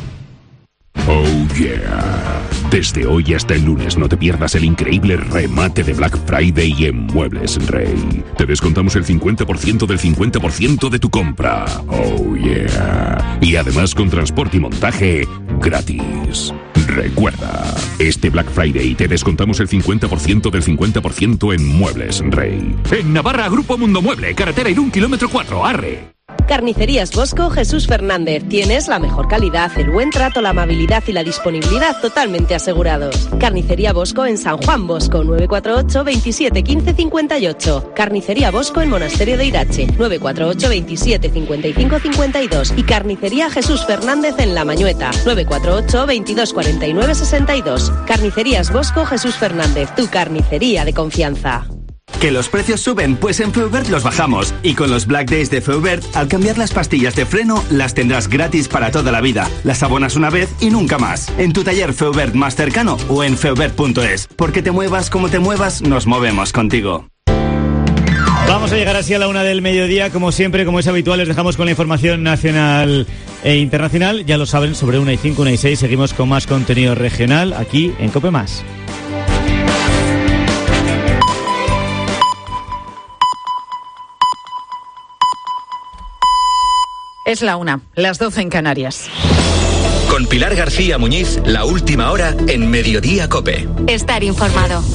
Oh yeah. Desde hoy hasta el lunes no te pierdas el increíble remate de Black Friday en Muebles Rey. Te descontamos el 50% del 50% de tu compra. Oh yeah. Y además con transporte y montaje gratis. Recuerda, este Black Friday te descontamos el 50% del 50% en Muebles Rey. En Navarra, Grupo Mundo Mueble, carretera Irún, kilómetro 4, arre. Carnicerías Bosco Jesús Fernández. Tienes la mejor calidad, el buen trato, la amabilidad y la disponibilidad totalmente asegurados. Carnicería Bosco en San Juan Bosco, 948 27 15 58. Carnicería Bosco en Monasterio de Irache, 948 27 55 52. Y Carnicería Jesús Fernández en La Mañueta, 948 22 49 62. Carnicerías Bosco Jesús Fernández, tu carnicería de confianza. ¿Que los precios suben? Pues en Feubert los bajamos. Y con los Black Days de Feubert, al cambiar las pastillas de freno, las tendrás gratis para toda la vida. Las abonas una vez y nunca más. En tu taller Feubert más cercano o en feubert.es. Porque te muevas como te muevas, nos movemos contigo. Vamos a llegar así a la 1 del mediodía. Como siempre, como es habitual, les dejamos con la información nacional e internacional. Ya lo saben, sobre 1:05, 1:06, seguimos con más contenido regional aquí en COPE+. Es la 1, las 12 en Canarias. Con Pilar García Muñiz, la última hora en Mediodía COPE. Estar informado.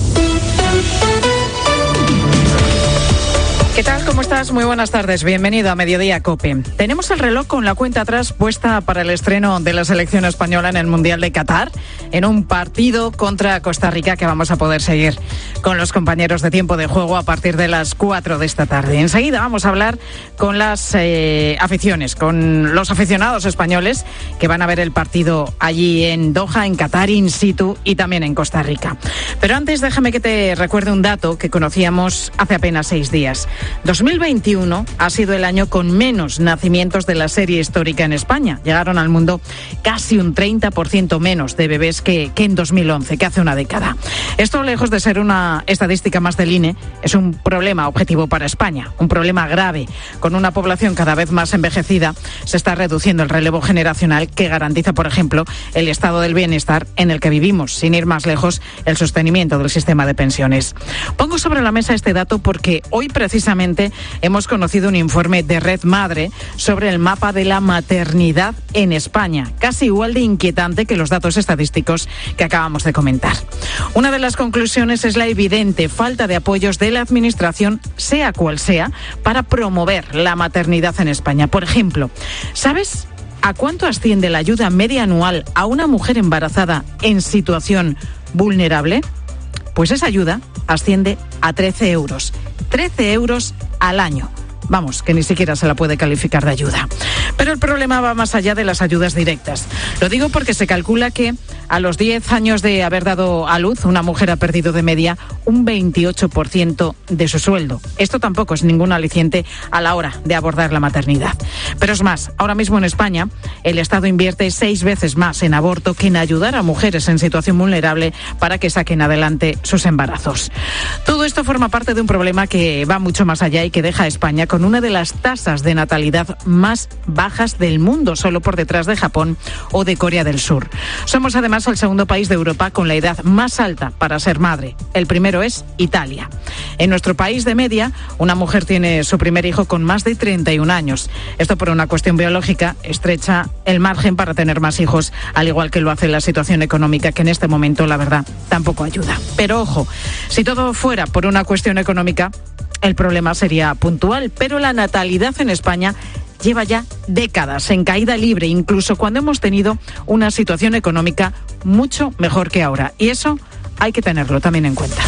¿Qué tal? ¿Cómo estás? Muy buenas tardes. Bienvenido a Mediodía COPE. Tenemos el reloj con la cuenta atrás puesta para el estreno de la selección española en el Mundial de Qatar, en un partido contra Costa Rica que vamos a poder seguir con los compañeros de Tiempo de Juego a partir de las 4 de esta tarde. Enseguida vamos a hablar con las aficiones, con los aficionados españoles que van a ver el partido allí en Doha, en Qatar, in situ y también en Costa Rica. Pero antes déjame que te recuerde un dato que conocíamos hace apenas 6 días. 2021 ha sido el año con menos nacimientos de la serie histórica en España. Llegaron al mundo casi un 30% menos de bebés que en 2011, que hace una década. Esto, lejos de ser una estadística más del INE, es un problema objetivo para España, un problema grave. Con una población cada vez más envejecida, se está reduciendo el relevo generacional que garantiza, por ejemplo, el estado del bienestar en el que vivimos, sin ir más lejos, el sostenimiento del sistema de pensiones. Pongo sobre la mesa este dato porque hoy precisamente hemos conocido un informe de Red Madre sobre el mapa de la maternidad en España, casi igual de inquietante que los datos estadísticos que acabamos de comentar. Una de las conclusiones es la evidente falta de apoyos de la Administración, sea cual sea, para promover la maternidad en España. Por ejemplo, ¿sabes a cuánto asciende la ayuda media anual a una mujer embarazada en situación vulnerable? Pues esa ayuda asciende a 13 euros. 13 euros al año. Vamos, que ni siquiera se la puede calificar de ayuda. Pero el problema va más allá de las ayudas directas. Lo digo porque se calcula que a los 10 años de haber dado a luz, una mujer ha perdido de media un 28% de su sueldo. Esto tampoco es ningún aliciente a la hora de abordar la maternidad. Pero es más, ahora mismo en España, el Estado invierte 6 veces más en aborto que en ayudar a mujeres en situación vulnerable para que saquen adelante sus embarazos. Todo esto forma parte de un problema que va mucho más allá y que deja a España con una de las tasas de natalidad más bajas del mundo, solo por detrás de Japón o de Corea del Sur. Somos además el segundo país de Europa con la edad más alta para ser madre. El primero es Italia. En nuestro país, de media, una mujer tiene su primer hijo con más de 31 años. Esto, por una cuestión biológica, estrecha el margen para tener más hijos, al igual que lo hace la situación económica, que en este momento, la verdad, tampoco ayuda. Pero ojo, si todo fuera por una cuestión económica, el problema sería puntual, pero la natalidad en España lleva ya décadas en caída libre, incluso cuando hemos tenido una situación económica mucho mejor que ahora. Y eso hay que tenerlo también en cuenta.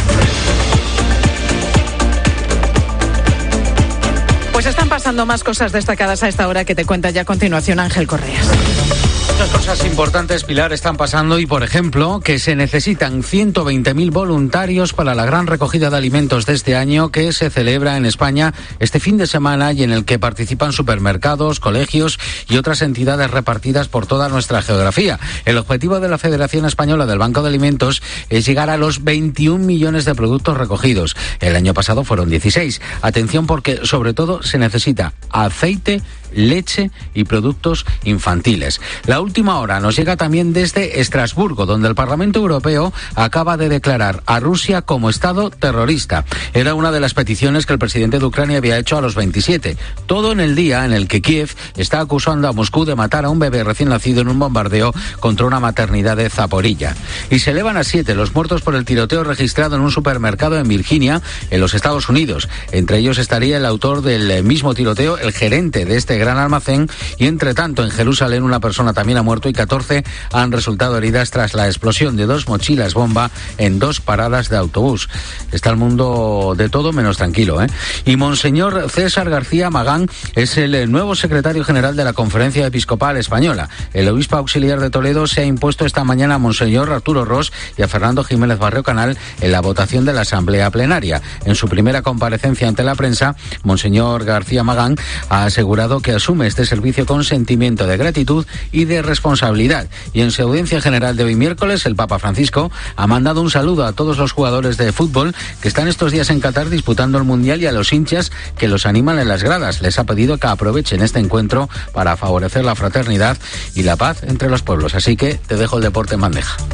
Pues están pasando más cosas destacadas a esta hora que te cuenta ya a continuación Ángel Correas. Muchas cosas importantes, Pilar, están pasando y, por ejemplo, que se necesitan 120.000 voluntarios para la gran recogida de alimentos de este año que se celebra en España este fin de semana y en el que participan supermercados, colegios y otras entidades repartidas por toda nuestra geografía. El objetivo de la Federación Española del Banco de Alimentos es llegar a los 21 millones de productos recogidos. El año pasado fueron 16. Atención, porque sobre todo se necesita aceite, leche y productos infantiles. La última hora nos llega también desde Estrasburgo, donde el Parlamento Europeo acaba de declarar a Rusia como Estado terrorista. Era una de las peticiones que el presidente de Ucrania había hecho a los 27. Todo en el día en el que Kiev está acusando a Moscú de matar a un bebé recién nacido en un bombardeo contra una maternidad de Zaporilla. Y se elevan a 7 los muertos por el tiroteo registrado en un supermercado en Virginia, en los Estados Unidos. Entre ellos estaría el autor del mismo tiroteo, el gerente de este gran almacén, y entre tanto en Jerusalén una persona también ha muerto y 14 han resultado heridas tras la explosión de 2 mochilas bomba en 2 paradas de autobús. Está el mundo de todo menos tranquilo, ¿eh? Y Monseñor César García Magán es el nuevo secretario general de la Conferencia Episcopal Española. El obispo auxiliar de Toledo se ha impuesto esta mañana a Monseñor Arturo Ros y a Fernando Jiménez Barrio Canal en la votación de la Asamblea Plenaria. En su primera comparecencia ante la prensa, Monseñor García Magán ha asegurado que asume este servicio con sentimiento de gratitud y de responsabilidad. Y en su audiencia general de hoy miércoles, el Papa Francisco ha mandado un saludo a todos los jugadores de fútbol que están estos días en Qatar disputando el Mundial y a los hinchas que los animan en las gradas. Les ha pedido que aprovechen este encuentro para favorecer la fraternidad y la paz entre los pueblos. Así que te dejo el deporte en bandeja.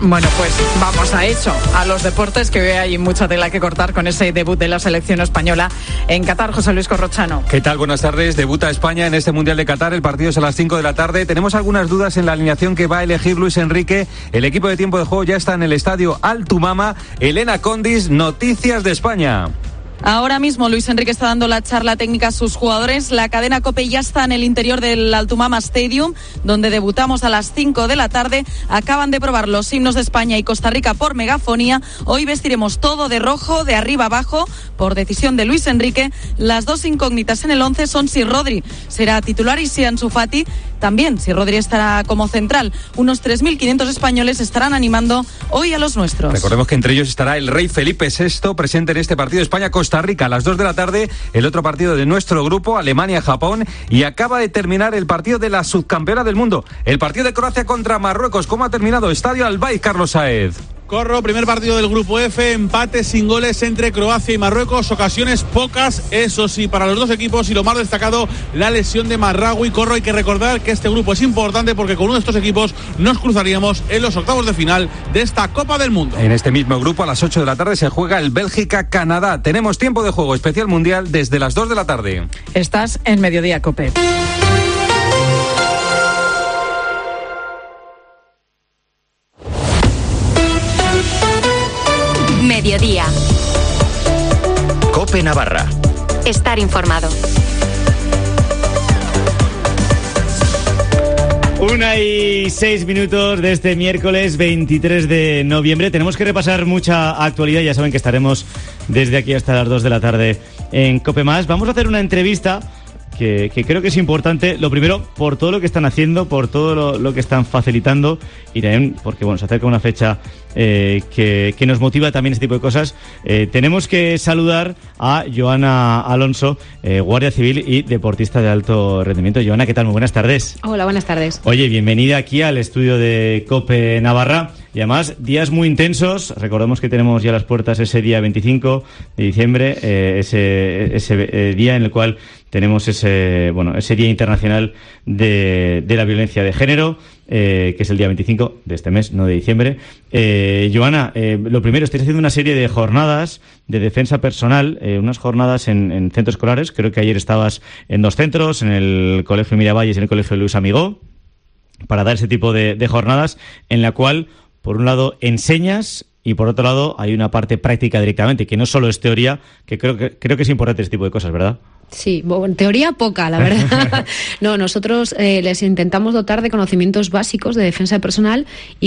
Bueno, pues vamos a eso, a los deportes, que hoy hay mucha tela que cortar con ese debut de la selección española en Qatar. José Luis Corrochano. ¿Qué tal? Buenas tardes. Debuta España en este Mundial de Qatar. El partido es a las 5 de la tarde. Tenemos algunas dudas en la alineación que va a elegir Luis Enrique. El equipo de tiempo de juego ya está en el estadio Altumama. Elena Condis, Noticias de España. Ahora mismo Luis Enrique está dando la charla técnica a sus jugadores. La cadena COPE ya está en el interior del Altumama Stadium, donde debutamos a las 5 de la tarde. Acaban de probar los himnos de España y Costa Rica por megafonía. Hoy vestiremos todo de rojo, de arriba abajo, por decisión de Luis Enrique. Las dos incógnitas en el 11 son si Rodri será titular y si Ansu Fati también, si Rodri estará como central. Unos 3.500 españoles estarán animando hoy a los nuestros. Recordemos que entre ellos estará el rey Felipe VI, presente en este partido España-Costa Rica a las 2 de la tarde. El otro partido de nuestro grupo, Alemania-Japón. Y acaba de terminar el partido de la subcampeona del mundo. El partido de Croacia contra Marruecos. ¿Cómo ha terminado? Estadio Albaid, Carlos Saez. Corro, primer partido del grupo F, empate sin goles entre Croacia y Marruecos, ocasiones pocas, eso sí, para los dos equipos, y lo más destacado, la lesión de Marraoui. Corro, hay que recordar que este grupo es importante porque con uno de estos equipos nos cruzaríamos en los octavos de final de esta Copa del Mundo. En este mismo grupo, a las 8 de la tarde, se juega el Bélgica-Canadá. Tenemos tiempo de juego especial mundial desde las 2 de la tarde. Estás en Mediodía COPE. Mediodía. COPE Navarra. Estar informado. 1:06 de este miércoles 23 de noviembre. Tenemos que repasar mucha actualidad. Ya saben que estaremos desde aquí hasta las 2 de la tarde en COPE Más. Vamos a hacer una entrevista que creo que es importante. Lo primero, por todo lo que están haciendo, por todo lo que están facilitando, y también porque se acerca una fecha que nos motiva también este tipo de cosas. Tenemos que saludar a Joana Alonso, guardia civil y deportista de alto rendimiento. Joana, ¿qué tal? Muy buenas tardes. Hola, buenas tardes. Oye, bienvenida aquí al estudio de COPE Navarra. Y además, días muy intensos. Recordemos que tenemos ya las puertas ese día 25 de diciembre, ese día en el cual tenemos ese Día Internacional de la Violencia de Género, que es el día 25 de este mes, no de diciembre. Joana, lo primero, estáis haciendo una serie de jornadas de defensa personal, unas jornadas en centros escolares. Creo que ayer estabas en 2 centros, en el Colegio Miravalles y en el Colegio Luis Amigó, para dar ese tipo de jornadas en la cual, por un lado, enseñas y por otro lado hay una parte práctica directamente, que no solo es teoría, que creo que es importante este tipo de cosas, ¿verdad? Sí, bueno, teoría poca, la verdad. No, nosotros les intentamos dotar de conocimientos básicos de defensa personal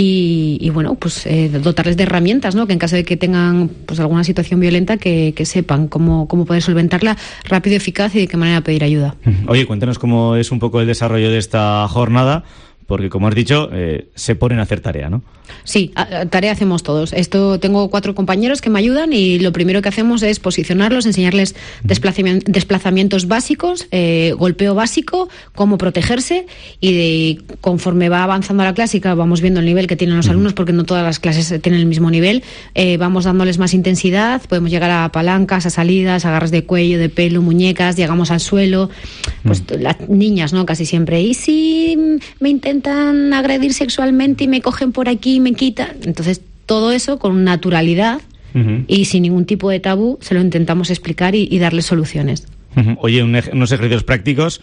y dotarles de herramientas, ¿no? Que en caso de que tengan alguna situación violenta, que sepan cómo poder solventarla rápido y eficaz y de qué manera pedir ayuda. Oye, cuéntanos cómo es un poco el desarrollo de esta jornada, porque como has dicho, se ponen a hacer tarea, ¿no? Sí, tarea hacemos todos. Tengo 4 compañeros que me ayudan y lo primero que hacemos es posicionarlos, enseñarles desplazamientos básicos, golpeo básico, cómo protegerse, y conforme va avanzando la clase, y claro, vamos viendo el nivel que tienen los alumnos, porque no todas las clases tienen el mismo nivel, vamos dándoles más intensidad, podemos llegar a palancas, a salidas, agarres de cuello, de pelo, muñecas, llegamos al suelo, pues las niñas, ¿no? Casi siempre. ¿Y si me intentan agredir sexualmente y me cogen por aquí y me quitan? Entonces, todo eso con naturalidad y sin ningún tipo de tabú se lo intentamos explicar y darles soluciones. Oye, unos ejercicios prácticos.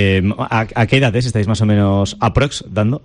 ¿A qué edades estáis más o menos dando?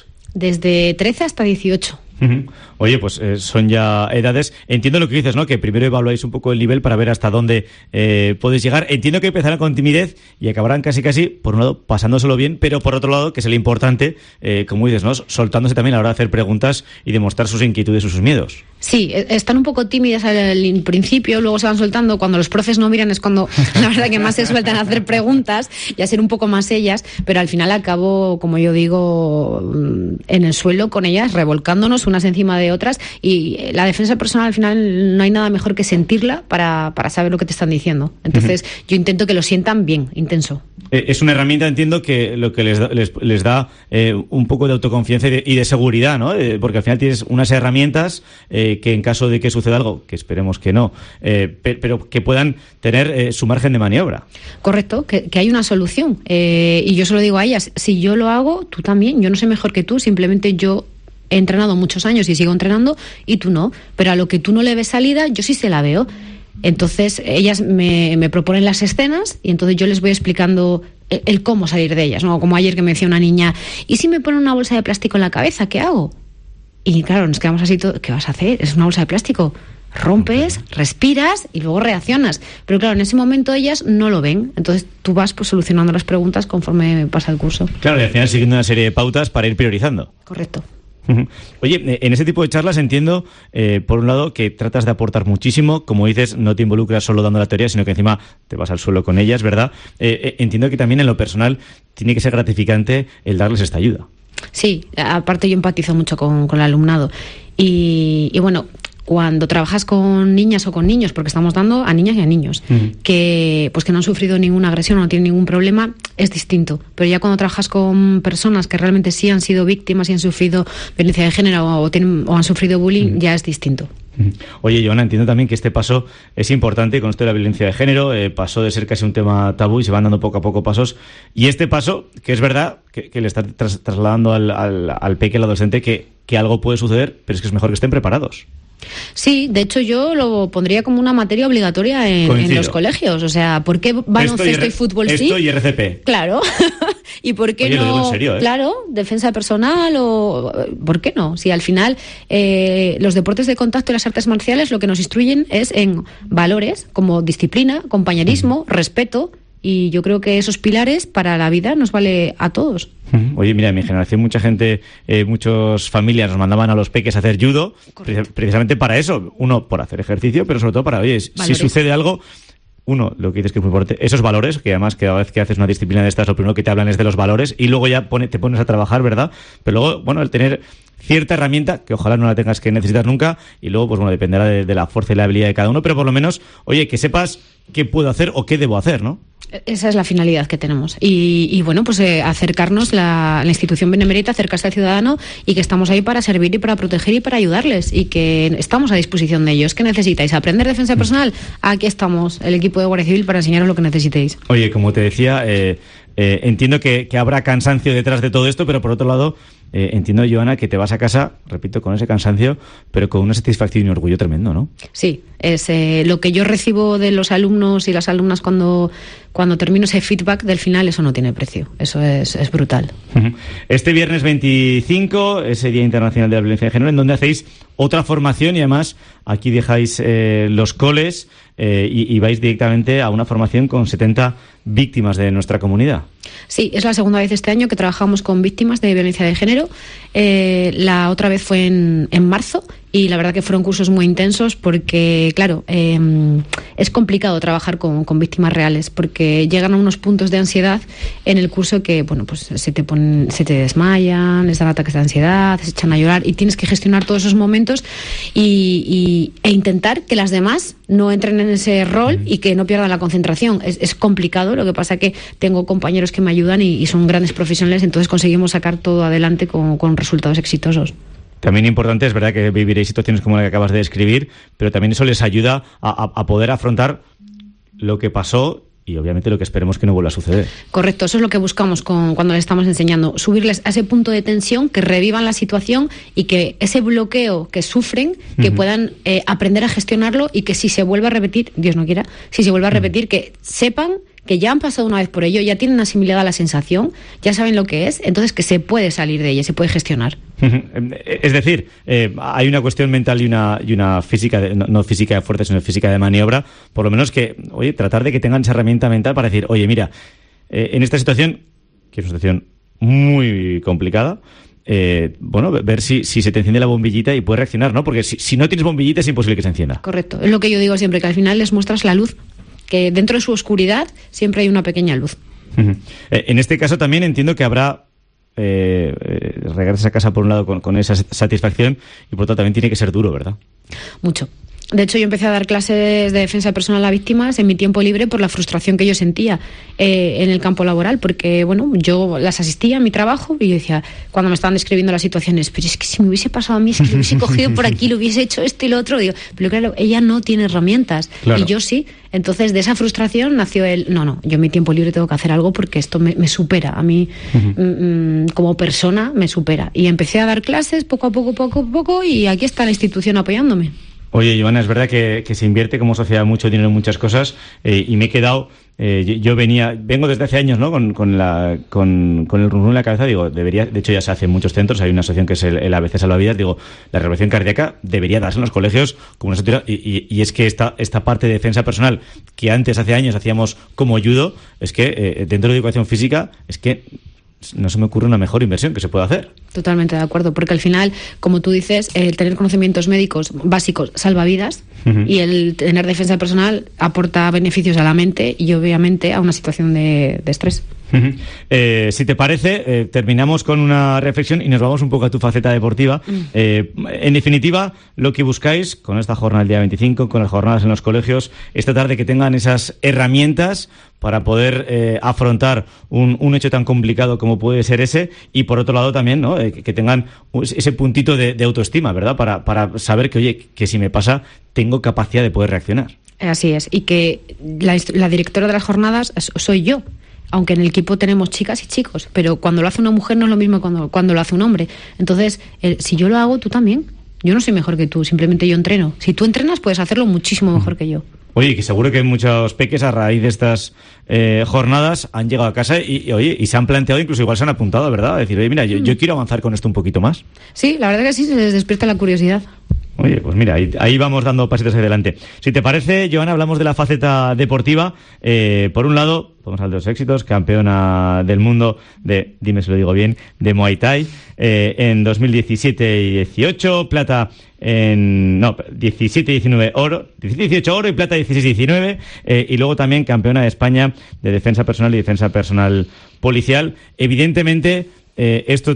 Desde 13 hasta 18. Oye, pues son ya edades. Entiendo lo que dices, ¿no? Que primero evaluáis un poco el nivel para ver hasta dónde podéis llegar. Entiendo que empezarán con timidez y acabarán casi, por un lado, pasándoselo bien, pero por otro lado, que es el importante, como dices, ¿no? Soltándose también a la hora de hacer preguntas y demostrar sus inquietudes y sus miedos. Sí, están un poco tímidas al principio, luego se van soltando. Cuando los profes no miran es cuando la verdad que más se sueltan a hacer preguntas y a ser un poco más ellas, pero al final acabo, como yo digo, en el suelo con ellas, revolcándonos unas encima de otras, y la defensa personal al final no hay nada mejor que sentirla para saber lo que te están diciendo. Entonces yo intento que lo sientan bien, intenso. Es una herramienta, entiendo, que lo que les da un poco de autoconfianza y de seguridad, ¿no? Porque al final tienes unas herramientas que en caso de que suceda algo, que esperemos que no, pero que puedan tener su margen de maniobra. Correcto, que hay una solución. Y yo se lo digo a ellas, si yo lo hago, tú también. Yo no soy mejor que tú, simplemente yo he entrenado muchos años y sigo entrenando y tú no, pero a lo que tú no le ves salida, yo sí se la veo. Entonces ellas me proponen las escenas y entonces yo les voy explicando el cómo salir de ellas, ¿no? Como ayer que me decía una niña, ¿y si me pone una bolsa de plástico en la cabeza? ¿Qué hago? Y claro, nos quedamos así, ¿qué vas a hacer? Es una bolsa de plástico. Rompes, respiras y luego reaccionas. Pero claro, en ese momento ellas no lo ven. Entonces tú vas pues solucionando las preguntas conforme pasa el curso. Claro, y al final siguiendo una serie de pautas para ir priorizando. Correcto. Oye, en ese tipo de charlas entiendo, por un lado, que tratas de aportar muchísimo. Como dices, no te involucras solo dando la teoría, sino que encima te vas al suelo con ellas, ¿verdad? Entiendo que también en lo personal tiene que ser gratificante el darles esta ayuda. Sí, aparte yo empatizo mucho con el alumnado. Y bueno, cuando trabajas con niñas o con niños, porque estamos dando a niñas y a niños, que no han sufrido ninguna agresión o no tienen ningún problema, es distinto. Pero ya cuando trabajas con personas que realmente sí han sido víctimas y han sufrido violencia de género o han sufrido bullying, ya es distinto. Oye, Joana, entiendo también que este paso es importante con esto de la violencia de género. Pasó de ser casi un tema tabú y se van dando poco a poco pasos. Y este paso, que es verdad que le está trasladando al peque, al adolescente, que algo puede suceder, pero es que es mejor que estén preparados. Sí, de hecho yo lo pondría como una materia obligatoria en los colegios. O sea, ¿por qué baloncesto y fútbol sí? Esto y RCP. Claro. ¿Y por qué Oye, no? lo digo en serio, ¿eh? Claro, defensa personal o... ¿Por qué no? Si al final los deportes de contacto y las artes marciales lo que nos instruyen es en valores como disciplina, compañerismo, respeto, y yo creo que esos pilares para la vida nos vale a todos. Oye, mira, en mi generación mucha gente, muchas familias nos mandaban a los peques a hacer judo, precisamente para eso. Uno, por hacer ejercicio, pero sobre todo para, oye, si sucede algo... Uno, lo que dices que es muy importante, esos valores, que además cada vez que haces una disciplina de estas, lo primero que te hablan es de los valores y luego ya te pones a trabajar, ¿verdad? Pero luego, bueno, el tener cierta herramienta, que ojalá no la tengas que necesitar nunca, y luego, pues bueno, dependerá de la fuerza y la habilidad de cada uno, pero por lo menos, oye, que sepas qué puedo hacer o qué debo hacer, ¿no? Esa es la finalidad que tenemos. Y bueno, pues acercarnos, la institución benemérita, acercarse al ciudadano y que estamos ahí para servir y para proteger y para ayudarles y que estamos a disposición de ellos. ¿Qué necesitáis? ¿Aprender defensa personal? Aquí estamos, el equipo de Guardia Civil, para enseñaros lo que necesitéis. Oye, como te decía, entiendo que habrá cansancio detrás de todo esto, pero por otro lado, entiendo, Joana, que te vas a casa, repito, con ese cansancio, pero con una satisfacción y orgullo tremendo, ¿no? Sí, es lo que yo recibo de los alumnos y las alumnas cuando termino ese feedback del final, eso no tiene precio, eso es brutal. Este viernes 25, ese Día Internacional de la Violencia de Género, en donde hacéis otra formación y además aquí dejáis los coles y vais directamente a una formación con 70 víctimas de nuestra comunidad. Sí, es la segunda vez este año que trabajamos con víctimas de violencia de género. La otra vez fue en marzo y la verdad que fueron cursos muy intensos porque, claro, es complicado trabajar con víctimas reales porque llegan a unos puntos de ansiedad en el curso que, bueno, pues se te desmayan, les dan ataques de ansiedad, se echan a llorar y tienes que gestionar todos esos momentos e intentar que las demás no entren en ese rol y que no pierdan la concentración. Es complicado, lo que pasa que tengo compañeros que me ayudan y son grandes profesionales, entonces conseguimos sacar todo adelante con resultados exitosos. También importante, es verdad que viviréis situaciones como la que acabas de describir, pero también eso les ayuda a poder afrontar lo que pasó y obviamente lo que esperemos que no vuelva a suceder. Correcto, eso es lo que buscamos cuando les estamos enseñando, subirles a ese punto de tensión, que revivan la situación y que ese bloqueo que sufren, que puedan aprender a gestionarlo y que si se vuelve a repetir, Dios no quiera, si se vuelve a repetir, que sepan que ya han pasado una vez por ello, ya tienen asimilada la sensación, ya saben lo que es, entonces que se puede salir de ella, se puede gestionar. Es decir, hay una cuestión mental y una física, no física de fuerza, sino física de maniobra, por lo menos que, oye, tratar de que tengan esa herramienta mental para decir, oye, mira, en esta situación, que es una situación muy complicada, bueno, ver si se te enciende la bombillita y puedes reaccionar, ¿no? Porque si no tienes bombillita es imposible que se encienda. Correcto, es lo que yo digo siempre, que al final les muestras la luz, que dentro de su oscuridad siempre hay una pequeña luz. En este caso también entiendo que habrá regresas a casa por un lado con esa satisfacción y por otro también tiene que ser duro, ¿verdad? Mucho. De hecho, yo empecé a dar clases de defensa personal a víctimas en mi tiempo libre por la frustración que yo sentía en el campo laboral, porque, bueno, yo las asistía a mi trabajo y yo decía, cuando me estaban describiendo las situaciones, pero es que si me hubiese pasado a mí, es que lo hubiese cogido por aquí, lo hubiese hecho esto y lo otro. Digo, pero claro, ella no tiene herramientas, y yo sí. Entonces, de esa frustración nació yo en mi tiempo libre tengo que hacer algo porque esto me supera. A mí, como persona, me supera. Y empecé a dar clases poco a poco, y aquí está la institución apoyándome. Oye, Joana, es verdad que se invierte como sociedad mucho dinero en muchas cosas, y me he quedado... vengo desde hace años, ¿no? Con el rum en la cabeza, digo, de hecho ya se hace en muchos centros, hay una asociación que es el ABC Salvavidas, digo, la respiración cardíaca debería darse en los colegios como una asignatura, y es que esta parte de defensa personal que antes, hace años, hacíamos como judo, es que dentro de educación física, es que no se me ocurre una mejor inversión que se pueda hacer. Totalmente de acuerdo, porque al final, como tú dices, el tener conocimientos médicos básicos salva vidas, y el tener defensa personal aporta beneficios a la mente y obviamente a una situación de estrés. Si te parece, terminamos con una reflexión y nos vamos un poco a tu faceta deportiva. En definitiva, lo que buscáis con esta jornada del día 25, con las jornadas en los colegios, esta tarde, que tengan esas herramientas para poder afrontar un hecho tan complicado como puede ser ese, y por otro lado también, ¿no? Que tengan ese puntito de autoestima, ¿verdad? Para saber que, oye, que si me pasa, tengo capacidad de poder reaccionar. Así es, y que la directora de las jornadas soy yo. Aunque en el equipo tenemos chicas y chicos, pero cuando lo hace una mujer no es lo mismo cuando lo hace un hombre. Entonces, si yo lo hago, tú también. Yo no soy mejor que tú, simplemente yo entreno. Si tú entrenas, puedes hacerlo muchísimo mejor que yo. Oye, que seguro que muchos peques a raíz de estas jornadas han llegado a casa y se han planteado, incluso igual se han apuntado, ¿verdad? A decir, oye, mira, yo quiero avanzar con esto un poquito más. Sí, la verdad que sí, se les despierta la curiosidad. Oye, pues mira, ahí vamos dando pasitos hacia adelante. Si te parece, Joana, hablamos de la faceta deportiva. Por un lado, vamos a hablar de los éxitos, campeona del mundo dime si lo digo bien, de Muay Thai, en 2017 y 18, plata 17 y 19 oro, 17 y 18 oro y plata 16 y 19, y luego también campeona de España de defensa personal y defensa personal policial. Evidentemente, esto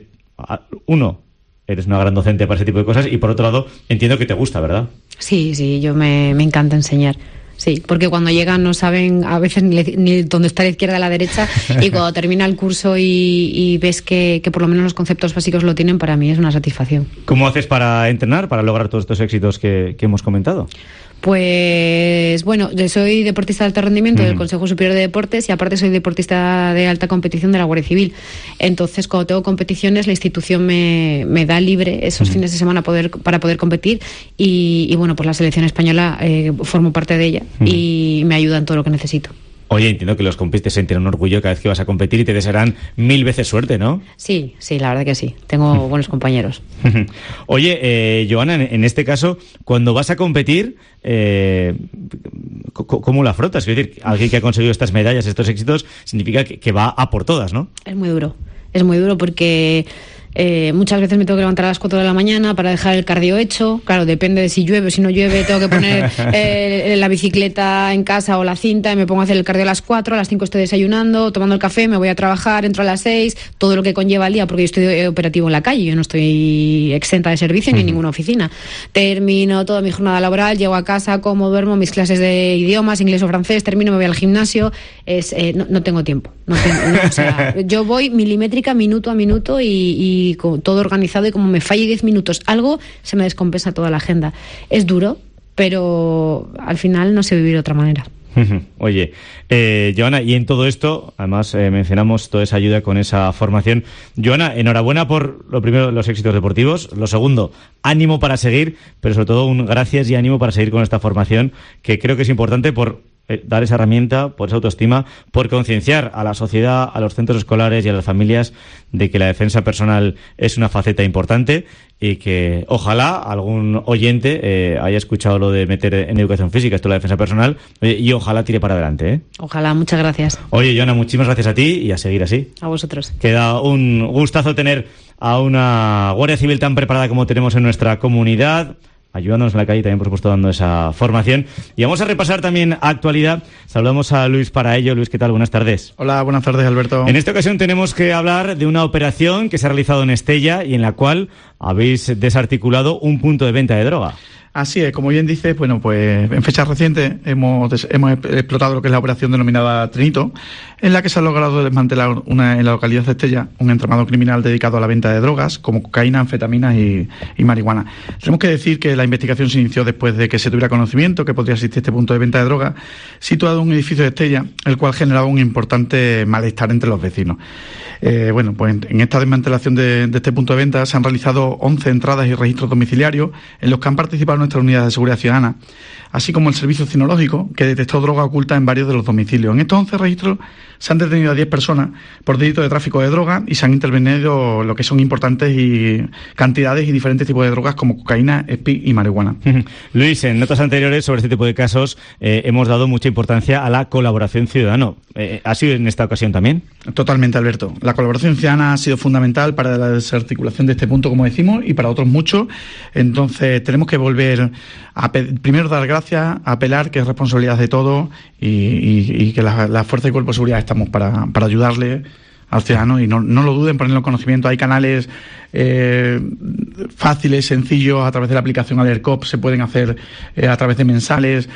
eres una gran docente para ese tipo de cosas, y por otro lado, entiendo que te gusta, ¿verdad? Sí, yo me encanta enseñar. Sí, porque cuando llegan no saben a veces ni dónde está la izquierda o la derecha, y cuando termina el curso y ves que por lo menos los conceptos básicos lo tienen, para mí es una satisfacción. ¿Cómo haces para entrenar, para lograr todos estos éxitos que hemos comentado? Pues bueno, yo soy deportista de alto rendimiento del Consejo Superior de Deportes, y aparte soy deportista de alta competición de la Guardia Civil. Entonces, cuando tengo competiciones, la institución me da libre esos fines de semana para poder competir, y bueno, pues la selección española formo parte de ella y me ayuda en todo lo que necesito. Oye, entiendo que los compis te sienten un orgullo cada vez que vas a competir y te desearán 1000 veces suerte, ¿no? Sí, la verdad que sí. Tengo buenos compañeros. Oye, Joana, en este caso, cuando vas a competir, ¿cómo lo afrontas? Es decir, alguien que ha conseguido estas medallas, estos éxitos, significa que va a por todas, ¿no? Es muy duro porque... muchas veces me tengo que levantar a las 4 de la mañana para dejar el cardio hecho. Claro, depende de si llueve o si no llueve. Tengo que poner la bicicleta en casa o la cinta, y me pongo a hacer el cardio a las 4. A las 5 estoy desayunando, tomando el café, me voy a trabajar, entro a las 6. Todo lo que conlleva el día, porque yo estoy operativo en la calle. Yo no estoy exenta de servicio ni en ninguna oficina. Termino toda mi jornada laboral, llego a casa, como, duermo, mis clases de idiomas, inglés o francés, termino, me voy al gimnasio. No tengo tiempo. O sea, yo voy milimétrica, minuto a minuto, y con todo organizado, y como me falle 10 minutos algo, se me descompensa toda la agenda. Es duro, pero al final no sé vivir de otra manera. Oye, Joana, y en todo esto, además mencionamos toda esa ayuda con esa formación. Joana, enhorabuena por, lo primero, los éxitos deportivos. Lo segundo, ánimo para seguir, pero sobre todo un gracias y ánimo para seguir con esta formación, que creo que es importante por dar esa herramienta, por esa autoestima, por concienciar a la sociedad, a los centros escolares y a las familias de que la defensa personal es una faceta importante, y que ojalá algún oyente haya escuchado lo de meter en educación física esto de la defensa personal, y ojalá tire para adelante, ¿eh? Ojalá, muchas gracias. Oye, Joana, muchísimas gracias a ti, y a seguir así. A vosotros. Queda un gustazo tener a una Guardia Civil tan preparada como tenemos en nuestra comunidad, ayudándonos en la calle, también por supuesto dando esa formación. Y vamos a repasar también actualidad. Saludamos a Luis para ello. Luis, ¿qué tal? Buenas tardes. Hola, buenas tardes, Alberto. En esta ocasión tenemos que hablar de una operación que se ha realizado en Estella y en la cual habéis desarticulado un punto de venta de droga. Así es, como bien dices, bueno, pues en fechas recientes hemos explotado lo que es la operación denominada Trinito, en la que se ha logrado desmantelar en la localidad de Estella un entramado criminal dedicado a la venta de drogas como cocaína, anfetaminas y marihuana. Tenemos que decir que la investigación se inició después de que se tuviera conocimiento que podría existir este punto de venta de drogas situado en un edificio de Estella, el cual generaba un importante malestar entre los vecinos. Bueno, pues en esta desmantelación de este punto de venta se han realizado 11 entradas y registros domiciliarios en los que han participado nuestras unidades de seguridad ciudadana, así como el servicio cinológico, que detectó droga oculta en varios de los domicilios. En estos 11 registros se han detenido a 10 personas por delito de tráfico de droga y se han intervenido lo que son importantes cantidades y diferentes tipos de drogas como cocaína, speed y marihuana. Luis, en notas anteriores sobre este tipo de casos hemos dado mucha importancia a la colaboración ciudadana. ¿Ha sido en esta ocasión también? Totalmente, Alberto. La colaboración ciudadana ha sido fundamental para la desarticulación de este punto, como decimos, y para otros muchos. Entonces tenemos que volver a primero dar gracias, a apelar que es responsabilidad de todos y que las fuerzas y cuerpos de seguridad estamos para ayudarle al ciudadano, y no lo duden, ponerlo en conocimiento. Hay canales fáciles, sencillos, a través de la aplicación Alercop, se pueden hacer a través de mensajes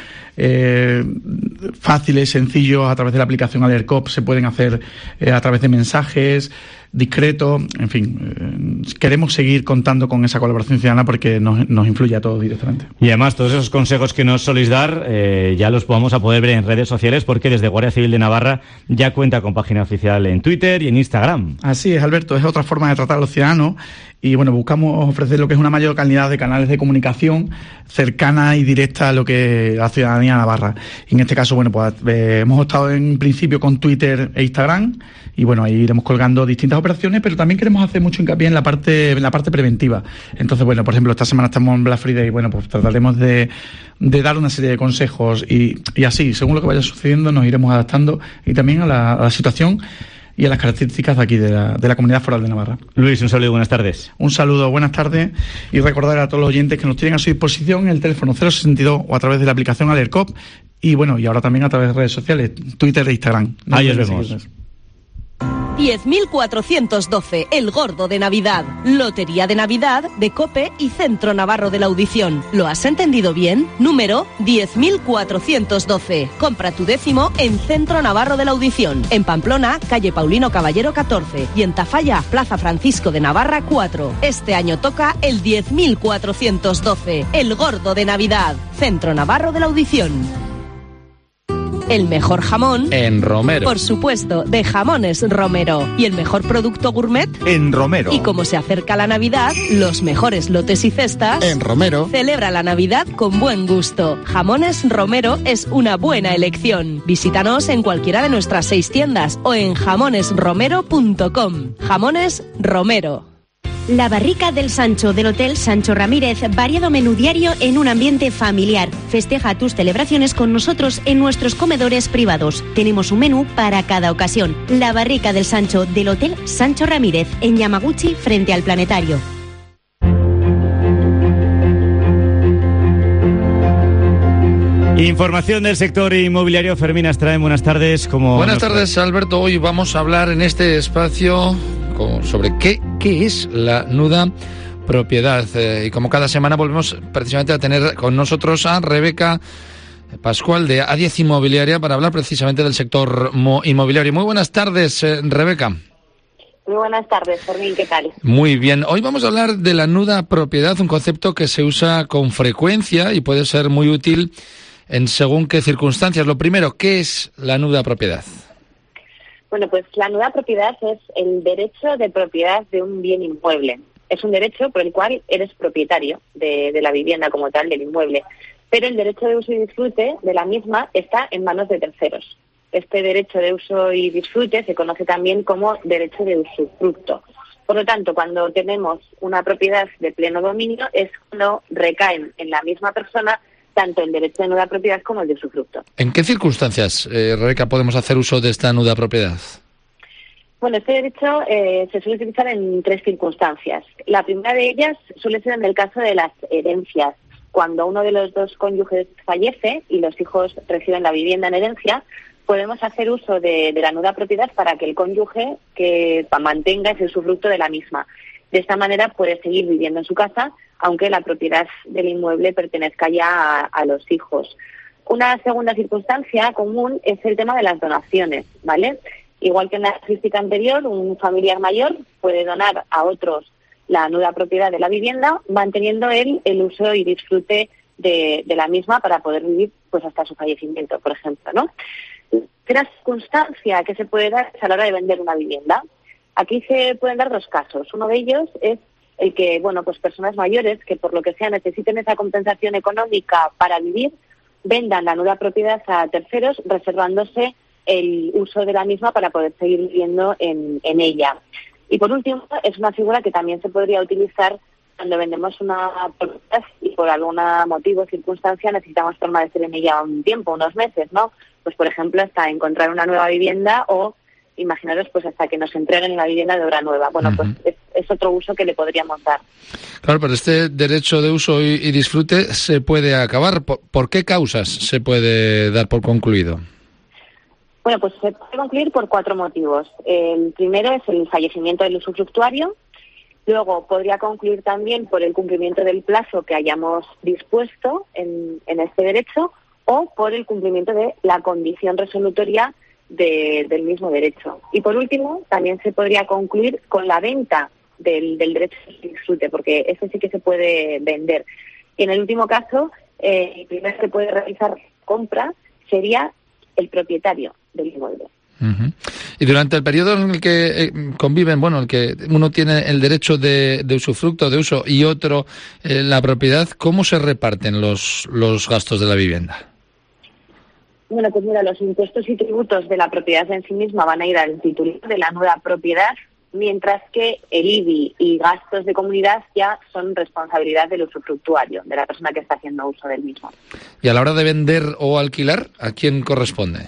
fáciles, sencillos, a través de la aplicación Alercop, se pueden hacer a través de mensajes discretos. En fin, queremos seguir contando con esa colaboración ciudadana porque nos influye a todos directamente. Y además todos esos consejos que nos soléis dar ya los vamos a poder ver en redes sociales, porque desde Guardia Civil de Navarra ya cuenta con página oficial en Twitter y en Instagram. Así es, Alberto, es otra forma de tratar a los ciudadanos. Y bueno, buscamos ofrecer lo que es una mayor calidad de canales de comunicación cercana y directa a lo que la ciudadanía navarra. Y en este caso, bueno, pues hemos estado en principio con Twitter e Instagram, y bueno, ahí iremos colgando distintas operaciones, pero también queremos hacer mucho hincapié en la parte preventiva. Entonces, bueno, por ejemplo, esta semana estamos en Black Friday y bueno, pues trataremos de dar una serie de consejos y así, según lo que vaya sucediendo, nos iremos adaptando y también a la situación y a las características de aquí, de la Comunidad Foral de Navarra. Luis, un saludo y buenas tardes. Un saludo, buenas tardes, y recordar a todos los oyentes que nos tienen a su disposición el teléfono 062 o a través de la aplicación Alercop, y bueno, y ahora también a través de redes sociales, Twitter e Instagram. Ahí os vemos. 10.412, el gordo de Navidad. Lotería de Navidad de COPE y Centro Navarro de la Audición. ¿Lo has entendido bien? Número 10.412. Compra tu décimo en Centro Navarro de la Audición. En Pamplona, calle Paulino Caballero 14. Y en Tafalla, Plaza Francisco de Navarra 4. Este año toca el 10.412. El gordo de Navidad. Centro Navarro de la Audición. El mejor jamón en Romero. Por supuesto, de Jamones Romero. Y el mejor producto gourmet en Romero. Y como se acerca la Navidad, los mejores lotes y cestas en Romero. Celebra la Navidad con buen gusto. Jamones Romero es una buena elección. Visítanos en cualquiera de nuestras 6 tiendas o en jamonesromero.com. Jamones Romero. La Barrica del Sancho del Hotel Sancho Ramírez, variado menú diario en un ambiente familiar. Festeja tus celebraciones con nosotros en nuestros comedores privados. Tenemos un menú para cada ocasión. La Barrica del Sancho del Hotel Sancho Ramírez, en Yamaguchi, frente al Planetario. Información del sector inmobiliario. Fermín Astraen, buenas tardes. Buenas tardes, Alberto. Hoy vamos a hablar en este espacio sobre qué es la nuda propiedad. Y como cada semana volvemos precisamente a tener con nosotros a Rebeca Pascual de A10 Inmobiliaria para hablar precisamente del sector inmobiliario. Muy buenas tardes, Rebeca. Muy buenas tardes, Fermín, ¿qué tal? Muy bien. Hoy vamos a hablar de la nuda propiedad, un concepto que se usa con frecuencia y puede ser muy útil en según qué circunstancias. Lo primero, ¿qué es la nuda propiedad? Bueno, pues la nuda propiedad es el derecho de propiedad de un bien inmueble. Es un derecho por el cual eres propietario de la vivienda como tal, del inmueble. Pero el derecho de uso y disfrute de la misma está en manos de terceros. Este derecho de uso y disfrute se conoce también como derecho de usufructo. Por lo tanto, cuando tenemos una propiedad de pleno dominio es cuando recaen en la misma persona tanto el derecho de nuda propiedad como el de usufructo. ¿En qué circunstancias, Rebeca, podemos hacer uso de esta nuda propiedad? Bueno, este derecho se suele utilizar en 3 circunstancias. La primera de ellas suele ser en el caso de las herencias. Cuando uno de los 2 cónyuges fallece y los hijos reciben la vivienda en herencia, podemos hacer uso de la nuda propiedad para que el cónyuge que mantenga ese usufructo de la misma. De esta manera puede seguir viviendo en su casa aunque la propiedad del inmueble pertenezca ya a los hijos. Una segunda circunstancia común es el tema de las donaciones, ¿vale? Igual que en la casuística anterior, un familiar mayor puede donar a otros la nuda propiedad de la vivienda, manteniendo él el uso y disfrute de la misma para poder vivir pues hasta su fallecimiento, por ejemplo, ¿no? Otra circunstancia que se puede dar es a la hora de vender una vivienda. Aquí se pueden dar dos casos. Uno de ellos es el que, bueno, pues personas mayores que por lo que sea necesiten esa compensación económica para vivir, vendan la nuda propiedad a terceros, reservándose el uso de la misma para poder seguir viviendo en ella. Y por último, es una figura que también se podría utilizar cuando vendemos una propiedad y por algún motivo o circunstancia necesitamos permanecer en ella un tiempo, unos meses, ¿no? Pues por ejemplo, hasta encontrar una nueva vivienda o imaginaros pues hasta que nos entreguen una vivienda de obra nueva. Bueno, pues es otro uso que le podríamos dar. Claro, pero este derecho de uso y disfrute se puede acabar. ¿Por qué causas se puede dar por concluido? Bueno, pues se puede concluir por 4 motivos. El primero es el fallecimiento del usufructuario. Luego podría concluir también por el cumplimiento del plazo que hayamos dispuesto en este derecho o por el cumplimiento de la condición resolutoria del mismo derecho. Y por último, también se podría concluir con la venta del derecho de disfrute, porque eso sí que se puede vender. Y en el último caso, el primero que puede realizar compra sería el propietario del inmueble. Y durante el periodo en el que conviven, bueno, el que uno tiene el derecho de usufructo, de uso, y otro la propiedad, ¿cómo se reparten los gastos de la vivienda? Bueno, pues mira, los impuestos y tributos de la propiedad en sí misma van a ir al titular de la nueva propiedad, mientras que el IBI y gastos de comunidad ya son responsabilidad del usufructuario, de la persona que está haciendo uso del mismo. Y a la hora de vender o alquilar, ¿a quién corresponde?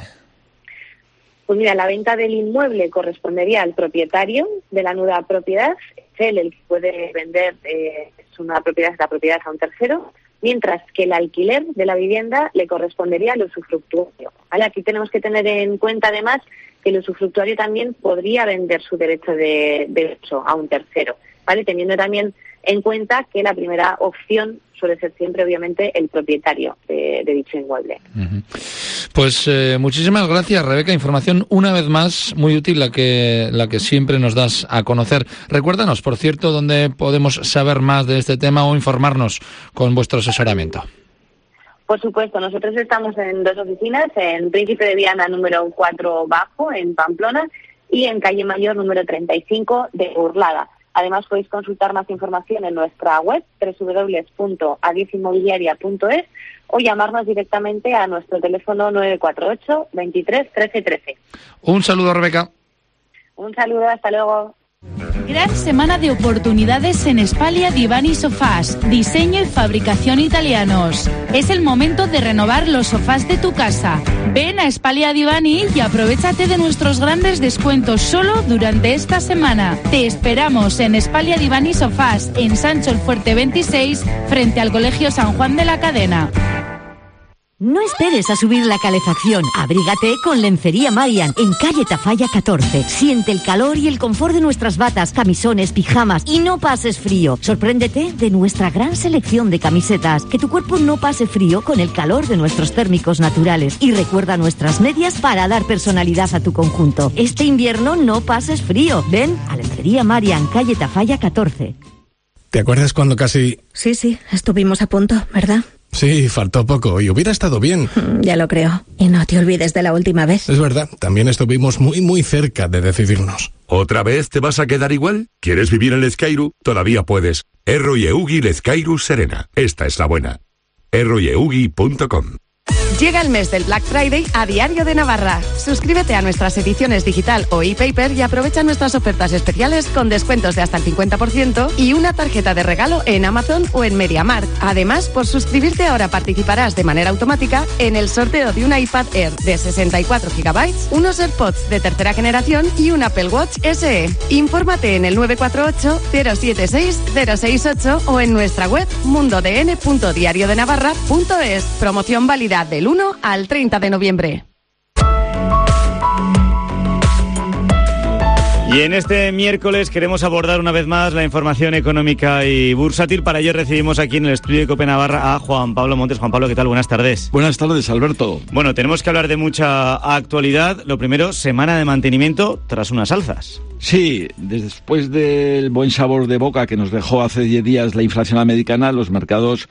Pues mira, la venta del inmueble correspondería al propietario de la nueva propiedad, es él el que puede vender la propiedad a un tercero, mientras que el alquiler de la vivienda le correspondería al usufructuario. ¿Vale? Aquí tenemos que tener en cuenta además que el usufructuario también podría vender su derecho de uso a un tercero, ¿vale? Teniendo también en cuenta que la primera opción suele ser siempre, obviamente, el propietario de dicho inmueble. Pues muchísimas gracias, Rebeca. Información una vez más muy útil la que siempre nos das a conocer. Recuérdanos, por cierto, dónde podemos saber más de este tema o informarnos con vuestro asesoramiento. Por supuesto, nosotros estamos en 2 oficinas, en Príncipe de Viana número 4 Bajo, en Pamplona, y en Calle Mayor número 35 de Burlada. Además, podéis consultar más información en nuestra web, www.adiezinmobiliaria.es, o llamarnos directamente a nuestro teléfono 948 23 13 13. Un saludo, Rebeca. Un saludo, hasta luego. Gran semana de oportunidades en Espalia Divani Sofás, diseño y fabricación italianos. Es el momento de renovar los sofás de tu casa. Ven a Espalia Divani y aprovéchate de nuestros grandes descuentos solo durante esta semana. Te esperamos en Espalia Divani Sofás, en Sancho el Fuerte 26, frente al Colegio San Juan de la Cadena. No esperes a subir la calefacción. Abrígate con Lencería Marian, en calle Tafalla 14. Siente el calor y el confort de nuestras batas, camisones, pijamas y no pases frío. Sorpréndete de nuestra gran selección de camisetas. Que tu cuerpo no pase frío con el calor de nuestros térmicos naturales. Y recuerda nuestras medias para dar personalidad a tu conjunto. Este invierno no pases frío. Ven a Lencería Marian, calle Tafalla 14. ¿Te acuerdas cuando casi...? Sí, estuvimos a punto, ¿verdad? Sí, faltó poco y hubiera estado bien. Ya lo creo. Y no te olvides de la última vez. Es verdad, también estuvimos muy cerca de decidirnos. ¿Otra vez te vas a quedar igual? ¿Quieres vivir en Lezcairu? Todavía puedes. Erro y Eugi Lezcairu Serena. Esta es la buena. erroyeugi.com. Llega el mes del Black Friday a Diario de Navarra. Suscríbete a nuestras ediciones digital o e-paper y aprovecha nuestras ofertas especiales con descuentos de hasta el 50% y una tarjeta de regalo en Amazon o en MediaMarkt. Además, por suscribirte ahora participarás de manera automática en el sorteo de un iPad Air de 64 GB, unos AirPods de tercera generación y un Apple Watch SE. Infórmate en el 948-076-068 o en nuestra web mundodn.diariodenavarra.es. Promoción válida del 1 al 30 de noviembre. Y en este miércoles queremos abordar una vez más la información económica y bursátil. Para ello recibimos aquí en el estudio de COPE Navarra a Juan Pablo Montes. Juan Pablo, ¿qué tal? Buenas tardes. Buenas tardes, Alberto. Bueno, tenemos que hablar de mucha actualidad. Lo primero, semana de mantenimiento tras unas alzas. Sí, después del buen sabor de boca que nos dejó hace 10 días la inflación americana, los mercados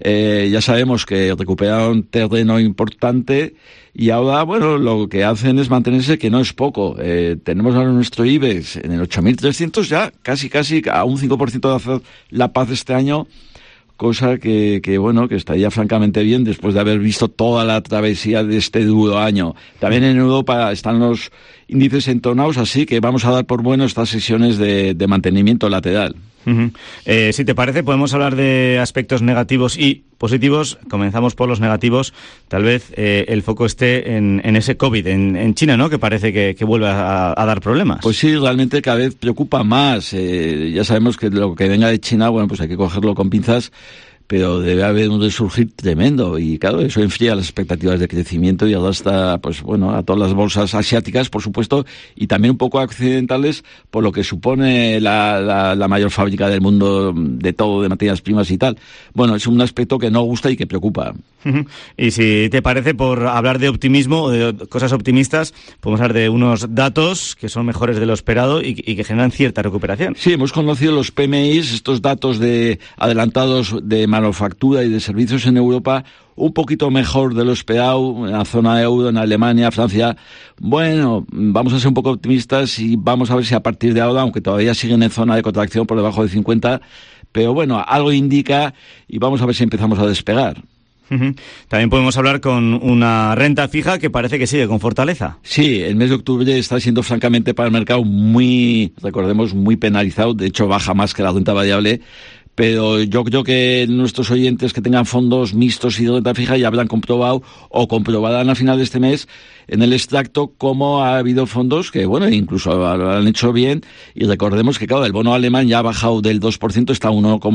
ya sabemos que recuperaron terreno importante y ahora, bueno, lo que hacen es mantenerse, que no es poco. Tenemos ahora nuestro IBEX en el 8.300 ya, casi a un 5% de hacer la paz este año, cosa que estaría francamente bien después de haber visto toda la travesía de este duro año. También en Europa están los índices entonados, así que vamos a dar por bueno estas sesiones de mantenimiento lateral. Uh-huh. Si te parece, podemos hablar de aspectos negativos y positivos. Comenzamos por los negativos. Tal vez el foco esté en ese COVID, en China, ¿no? Que parece que vuelve a dar problemas. Pues sí, realmente cada vez preocupa más. Ya sabemos que lo que venga de China, bueno, pues hay que cogerlo con pinzas, pero debe haber un resurgir tremendo y claro, eso enfría las expectativas de crecimiento y arrastra, pues bueno, a todas las bolsas asiáticas, por supuesto, y también un poco a occidentales, por lo que supone la mayor fábrica del mundo de todo, de materias primas y tal. Bueno, es un aspecto que no gusta y que preocupa. Uh-huh. Y si te parece, por hablar de optimismo o de cosas optimistas, podemos hablar de unos datos que son mejores de lo esperado y que generan cierta recuperación. Sí, hemos conocido los PMIs, estos datos de adelantados de manufactura y de servicios en Europa, un poquito mejor de lo esperado en la zona euro, en Alemania, Francia. Bueno, vamos a ser un poco optimistas y vamos a ver si a partir de ahora, aunque todavía siguen en zona de contracción por debajo de 50, pero bueno, algo indica y vamos a ver si empezamos a despegar. Uh-huh. También podemos hablar con una renta fija que parece que sigue con fortaleza. Sí, el mes de octubre está siendo francamente para el mercado muy penalizado, de hecho baja más que la renta variable. Pero yo creo que nuestros oyentes que tengan fondos mixtos y de renta fija ya habrán comprobado o comprobarán a final de este mes en el extracto cómo ha habido fondos que, bueno, incluso lo han hecho bien. Y recordemos que, claro, el bono alemán ya ha bajado del 2%, está a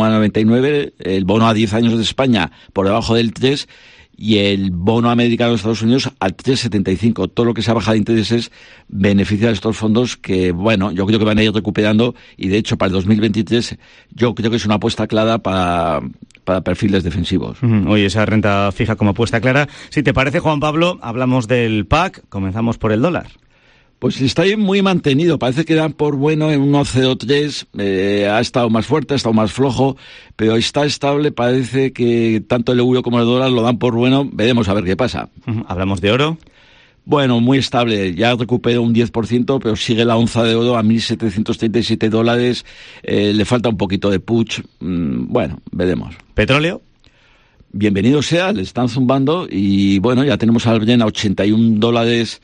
1,99%, el bono a 10 años de España por debajo del 3%, y el bono americano de Estados Unidos al 3,75. Todo lo que se ha bajado de intereses beneficia a estos fondos que, bueno, yo creo que van a ir recuperando y, de hecho, para el 2023 yo creo que es una apuesta clara para perfiles defensivos. Oye, esa renta fija como apuesta clara. Si te parece, Juan Pablo, hablamos del PAC, comenzamos por el dólar. Pues está ahí muy mantenido, parece que dan por bueno en 1,03, ha estado más fuerte, ha estado más flojo, pero está estable, parece que tanto el euro como el dólar lo dan por bueno, veremos a ver qué pasa. ¿Hablamos de oro? Bueno, muy estable, ya recuperó un 10%, pero sigue la onza de oro a $1,737, le falta un poquito de push, bueno, veremos. ¿Petróleo? Bienvenido sea, le están zumbando y bueno, ya tenemos al Brent a $81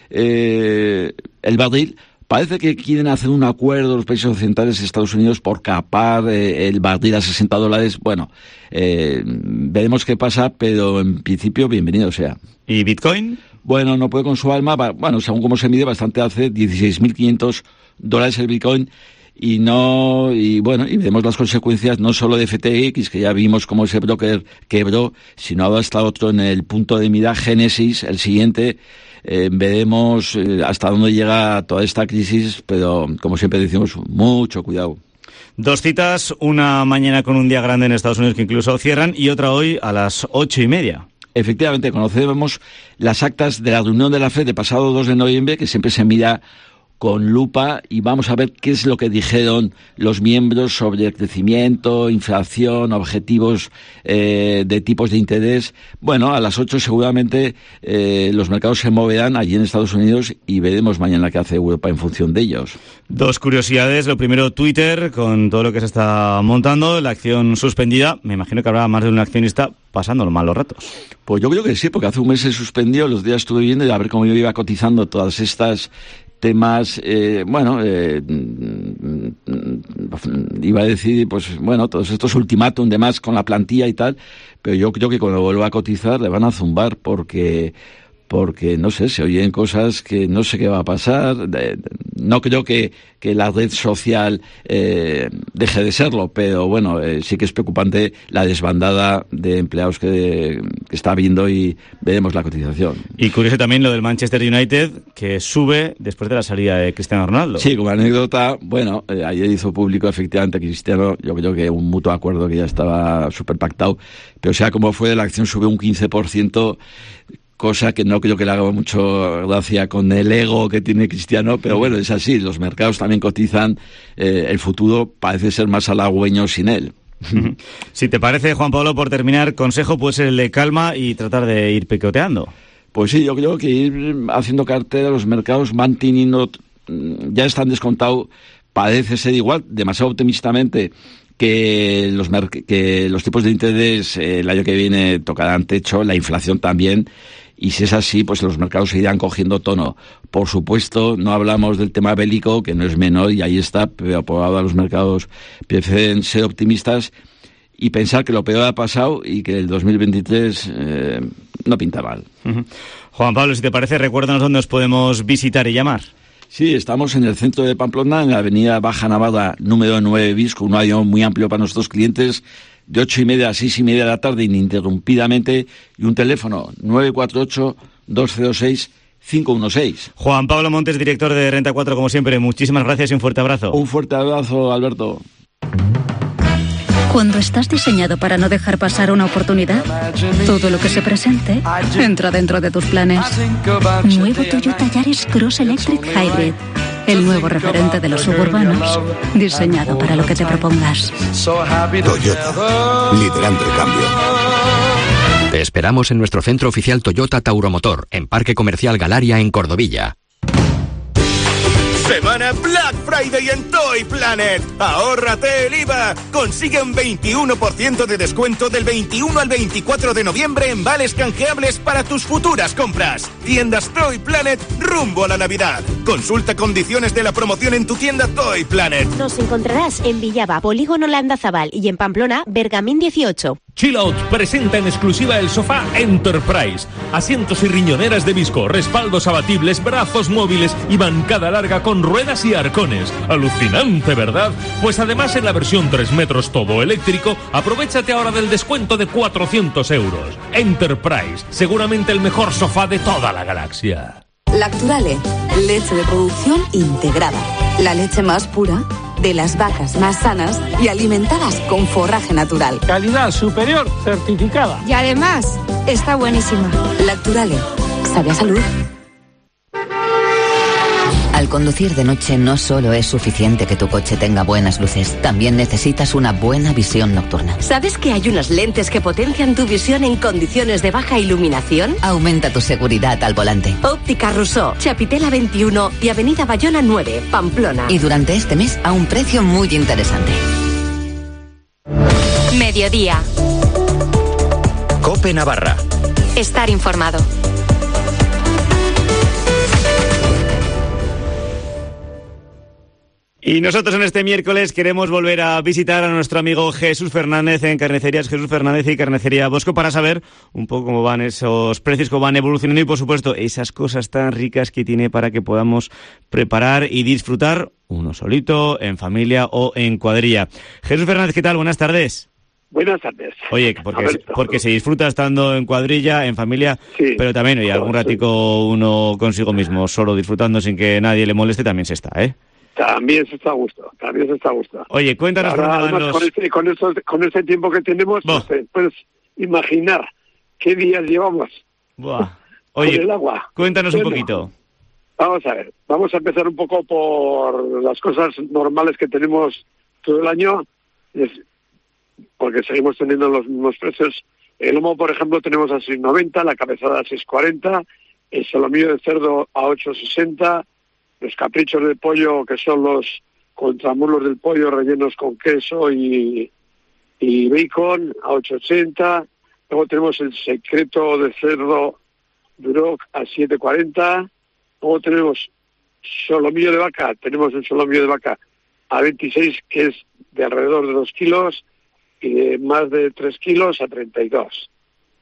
el barril. Parece que quieren hacer un acuerdo los países occidentales y Estados Unidos por capar el barril a $60. Bueno, veremos qué pasa, pero en principio bienvenido sea. ¿Y Bitcoin? Bueno, no puede con su alma, bueno, según cómo se mide, bastante hace $16.500 el Bitcoin. Y vemos las consecuencias no solo de FTX, que ya vimos cómo ese broker quebró, sino ahora está otro en el punto de mira, Génesis, el siguiente. Veremos hasta dónde llega toda esta crisis, pero como siempre decimos, mucho cuidado. Dos citas, una mañana con un día grande en Estados Unidos que incluso cierran y otra hoy a las 8:30. Efectivamente, conocemos las actas de la reunión de la FED de pasado 2 de noviembre, que siempre se mira con lupa, y vamos a ver qué es lo que dijeron los miembros sobre crecimiento, inflación, objetivos de tipos de interés. Bueno, a las 8 seguramente los mercados se moverán allí en Estados Unidos y veremos mañana qué hace Europa en función de ellos. Dos curiosidades. Lo primero, Twitter, con todo lo que se está montando, la acción suspendida. Me imagino que habrá más de un accionista pasando los malos ratos. Pues yo creo que sí, porque hace un mes se suspendió, los días estuve viendo y a ver cómo iba cotizando todas estas temas, iba a decir, pues bueno, todos estos ultimátum demás con la plantilla y tal, pero yo creo que cuando vuelva a cotizar le van a zumbar porque porque, no sé, se oyen cosas que no sé qué va a pasar. No creo que la red social deje de serlo, pero bueno, sí que es preocupante la desbandada de empleados que está habiendo, y veremos la cotización. Y curioso también lo del Manchester United, que sube después de la salida de Cristiano Ronaldo. Sí, como anécdota, bueno, ayer hizo público efectivamente Cristiano, yo creo que un mutuo acuerdo que ya estaba súper pactado, pero sea como fue, la acción sube un 15%, cosa que no creo que le haga mucho gracia con el ego que tiene Cristiano, pero bueno, es así, los mercados también cotizan, el futuro parece ser más halagüeño sin él. Si te parece, Juan Pablo, por terminar, consejo puede ser el de calma y tratar de ir picoteando. Pues sí, yo creo que ir haciendo cartera, los mercados van teniendo, ya están descontados, parece ser igual, demasiado optimistamente, que los tipos de interés el año que viene tocarán techo, la inflación también, y si es así, pues los mercados seguirán cogiendo tono. Por supuesto, no hablamos del tema bélico, que no es menor, y ahí está, pero por ahora los mercados prefieren ser optimistas y pensar que lo peor ha pasado y que el 2023 no pinta mal. Juan Pablo, si te parece, recuérdanos dónde os podemos visitar y llamar. Sí, estamos en el centro de Pamplona, en la avenida Baja Navarra, número 9 bis, con un horario muy amplio para nuestros clientes, de 8:30 a 6:30 de la tarde, ininterrumpidamente, y un teléfono 948-206-516. Juan Pablo Montes, director de Renta 4, como siempre, muchísimas gracias y un fuerte abrazo. Un fuerte abrazo, Alberto. Cuando estás diseñado para no dejar pasar una oportunidad, todo lo que se presente entra dentro de tus planes. Nuevo Toyota Yaris Cross Electric Hybrid. El nuevo referente de los suburbanos, diseñado para lo que te propongas. Toyota, liderando el cambio. Te esperamos en nuestro centro oficial Toyota Tauromotor, en Parque Comercial Galaria, en Cordovilla. Semana Black Friday en Toy Planet. Ahórrate el IVA. Consigue un 21% de descuento del 21 al 24 de noviembre en vales canjeables para tus futuras compras. Tiendas Toy Planet rumbo a la Navidad. Consulta condiciones de la promoción en tu tienda Toy Planet. Nos encontrarás en Villaba, Polígono Landazabal, y en Pamplona, Bergamín 18. Chill Out presenta en exclusiva el sofá Enterprise. Asientos y riñoneras de visco, respaldos abatibles, brazos móviles y bancada larga con ruedas y arcones. Alucinante, ¿verdad? Pues además en la versión 3 metros todo eléctrico, aprovéchate ahora del descuento de 400 euros. Enterprise, seguramente el mejor sofá de toda la galaxia. Lacturale, leche de producción integrada. La leche más pura de las vacas más sanas y alimentadas con forraje natural. Calidad superior certificada. Y además, está buenísima. Lacturale, sabe a salud. Al conducir de noche no solo es suficiente que tu coche tenga buenas luces, también necesitas una buena visión nocturna. ¿Sabes que hay unas lentes que potencian tu visión en condiciones de baja iluminación? Aumenta tu seguridad al volante. Óptica Rousseau, Chapitela 21 y Avenida Bayona 9, Pamplona. Y durante este mes a un precio muy interesante. Mediodía. COPE Navarra. Estar informado. Y nosotros en este miércoles queremos volver a visitar a nuestro amigo Jesús Fernández en Carnicerías Jesús Fernández y Carnicería Bosco para saber un poco cómo van esos precios, cómo van evolucionando y, por supuesto, esas cosas tan ricas que tiene para que podamos preparar y disfrutar uno solito, en familia o en cuadrilla. Jesús Fernández, ¿qué tal? Buenas tardes. Buenas tardes. Oye, porque se disfruta estando en cuadrilla, en familia, sí, pero también, oye, algún ratico uno consigo mismo, solo disfrutando sin que nadie le moleste, también se está, ¿eh? También se está a gusto, Oye, cuéntanos. Ahora, además, con este tiempo que tenemos, pues, puedes imaginar qué días llevamos. Buah. Oye, con el agua. Cuéntanos un poquito. Vamos a ver, vamos a empezar un poco por las cosas normales que tenemos todo el año, porque seguimos teniendo los mismos precios. El lomo, por ejemplo, tenemos a 6,90, la cabezada a 6,40, el solomillo de cerdo a 8,60, los caprichos de pollo, que son los contramuslos del pollo rellenos con queso y bacon, a 8,80. Luego tenemos el secreto de cerdo Duroc a 7,40. Luego tenemos solomillo de vaca. Tenemos un solomillo de vaca a 26, que es de alrededor de 2 kilos, y de más de 3 kilos a 32.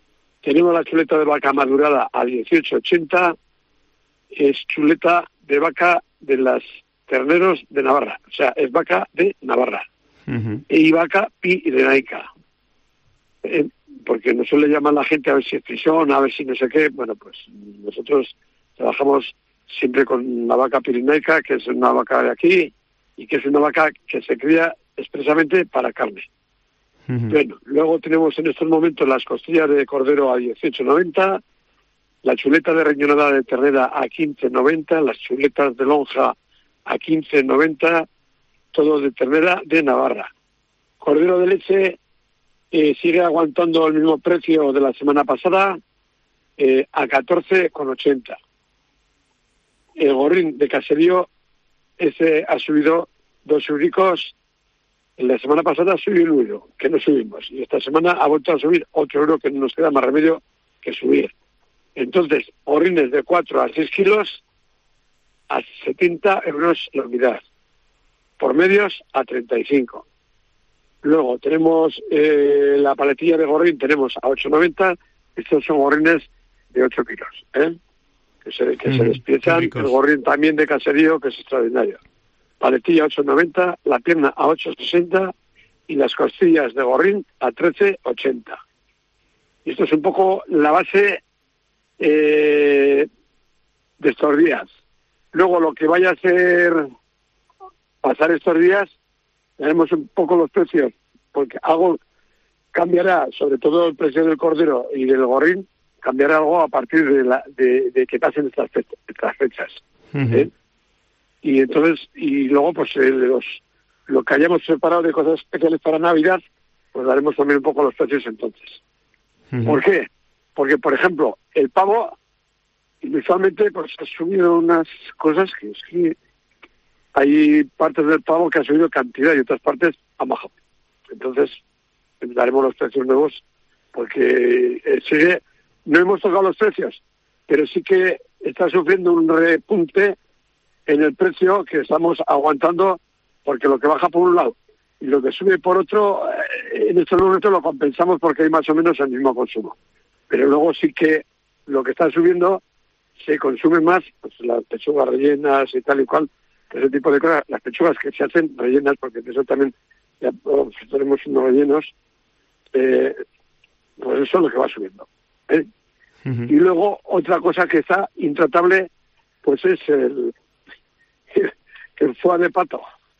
Tenemos la chuleta de vaca madurada a 18,80. Es chuleta de vaca de las terneros de Navarra. O sea, es vaca de Navarra. Y vaca pirenaica. Porque no suele llamar la gente a ver si es frisón, a ver si no sé qué. Bueno, pues nosotros trabajamos siempre con la vaca pirenaica, que es una vaca de aquí, y que es una vaca que se cría expresamente para carne. Bueno, luego tenemos en estos momentos las costillas de cordero a 18,90, la chuleta de riñonada de ternera a 15,90, las chuletas de lonja a 15,90, todo de ternera de Navarra. Cordero de leche sigue aguantando el mismo precio de la semana pasada, a 14,80. El gorrín de caserío, ese ha subido 2 euricos. La semana pasada subió 1 euro, que no subimos. Y esta semana ha vuelto a subir 8 euros, que no nos queda más remedio que subir. Entonces, gorrines de 4 a 6 kilos a 70 euros la unidad. Por medios a 35. Luego tenemos la paletilla de gorrín, tenemos a 8,90. Estos son gorrines de 8 kilos, que se despiezan. El gorrín también de caserío, que es extraordinario. Paletilla 8,90, la pierna a 8,60 y las costillas de gorrín a 13,80. Y esto es un poco la base de estos días. Luego lo que vaya a hacer pasar estos días, veremos un poco los precios, porque algo cambiará, sobre todo el precio del cordero y del gorrín, cambiará algo a partir de que pasen estas fechas. Y entonces, y luego pues lo que hayamos preparado de cosas especiales para Navidad, pues daremos también un poco los precios entonces. ¿Por qué? Porque, por ejemplo, el pavo, inicialmente pues ha subido unas cosas que es que hay partes del pavo que ha subido cantidad y otras partes han bajado. Entonces, daremos los precios nuevos, porque no hemos tocado los precios, pero sí que está sufriendo un repunte en el precio que estamos aguantando, porque lo que baja por un lado y lo que sube por otro, en estos momentos lo compensamos porque hay más o menos el mismo consumo. Pero luego sí que lo que está subiendo se consume más, pues las pechugas rellenas y tal y cual, ese tipo de cosas, las pechugas que se hacen rellenas, porque de eso también ya tenemos unos rellenos, pues eso es lo que va subiendo. Y luego otra cosa que está intratable, pues es el foie de pato,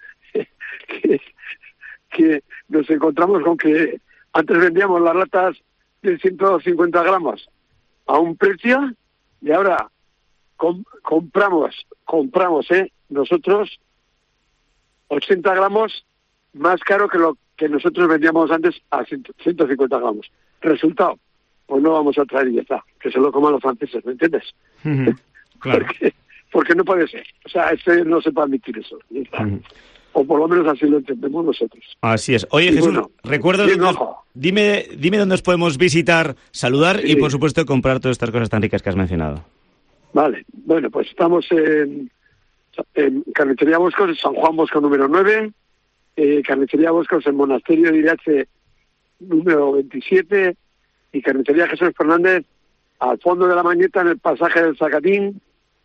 que nos encontramos con que antes vendíamos las latas de 150 gramos a un precio y ahora compramos nosotros 80 gramos más caro que lo que nosotros vendíamos antes a 150 gramos. Resultado, pues no vamos a traer y ya está, que se lo coman los franceses, ¿me entiendes? Claro. Porque no puede ser. O sea, no se puede admitir eso. O por lo menos así lo entendemos nosotros. Así es. Oye, Jesús, recuerda, dime dónde os podemos visitar, saludar y, por supuesto, comprar todas estas cosas tan ricas que has mencionado. Vale. Bueno, pues estamos en Carnicería Boscos, en San Juan Bosco número 9, Carnicería Boscos en Monasterio de Irache número 27 y Carnicería Jesús Fernández al fondo de la Mañeta en el pasaje del Zacatín.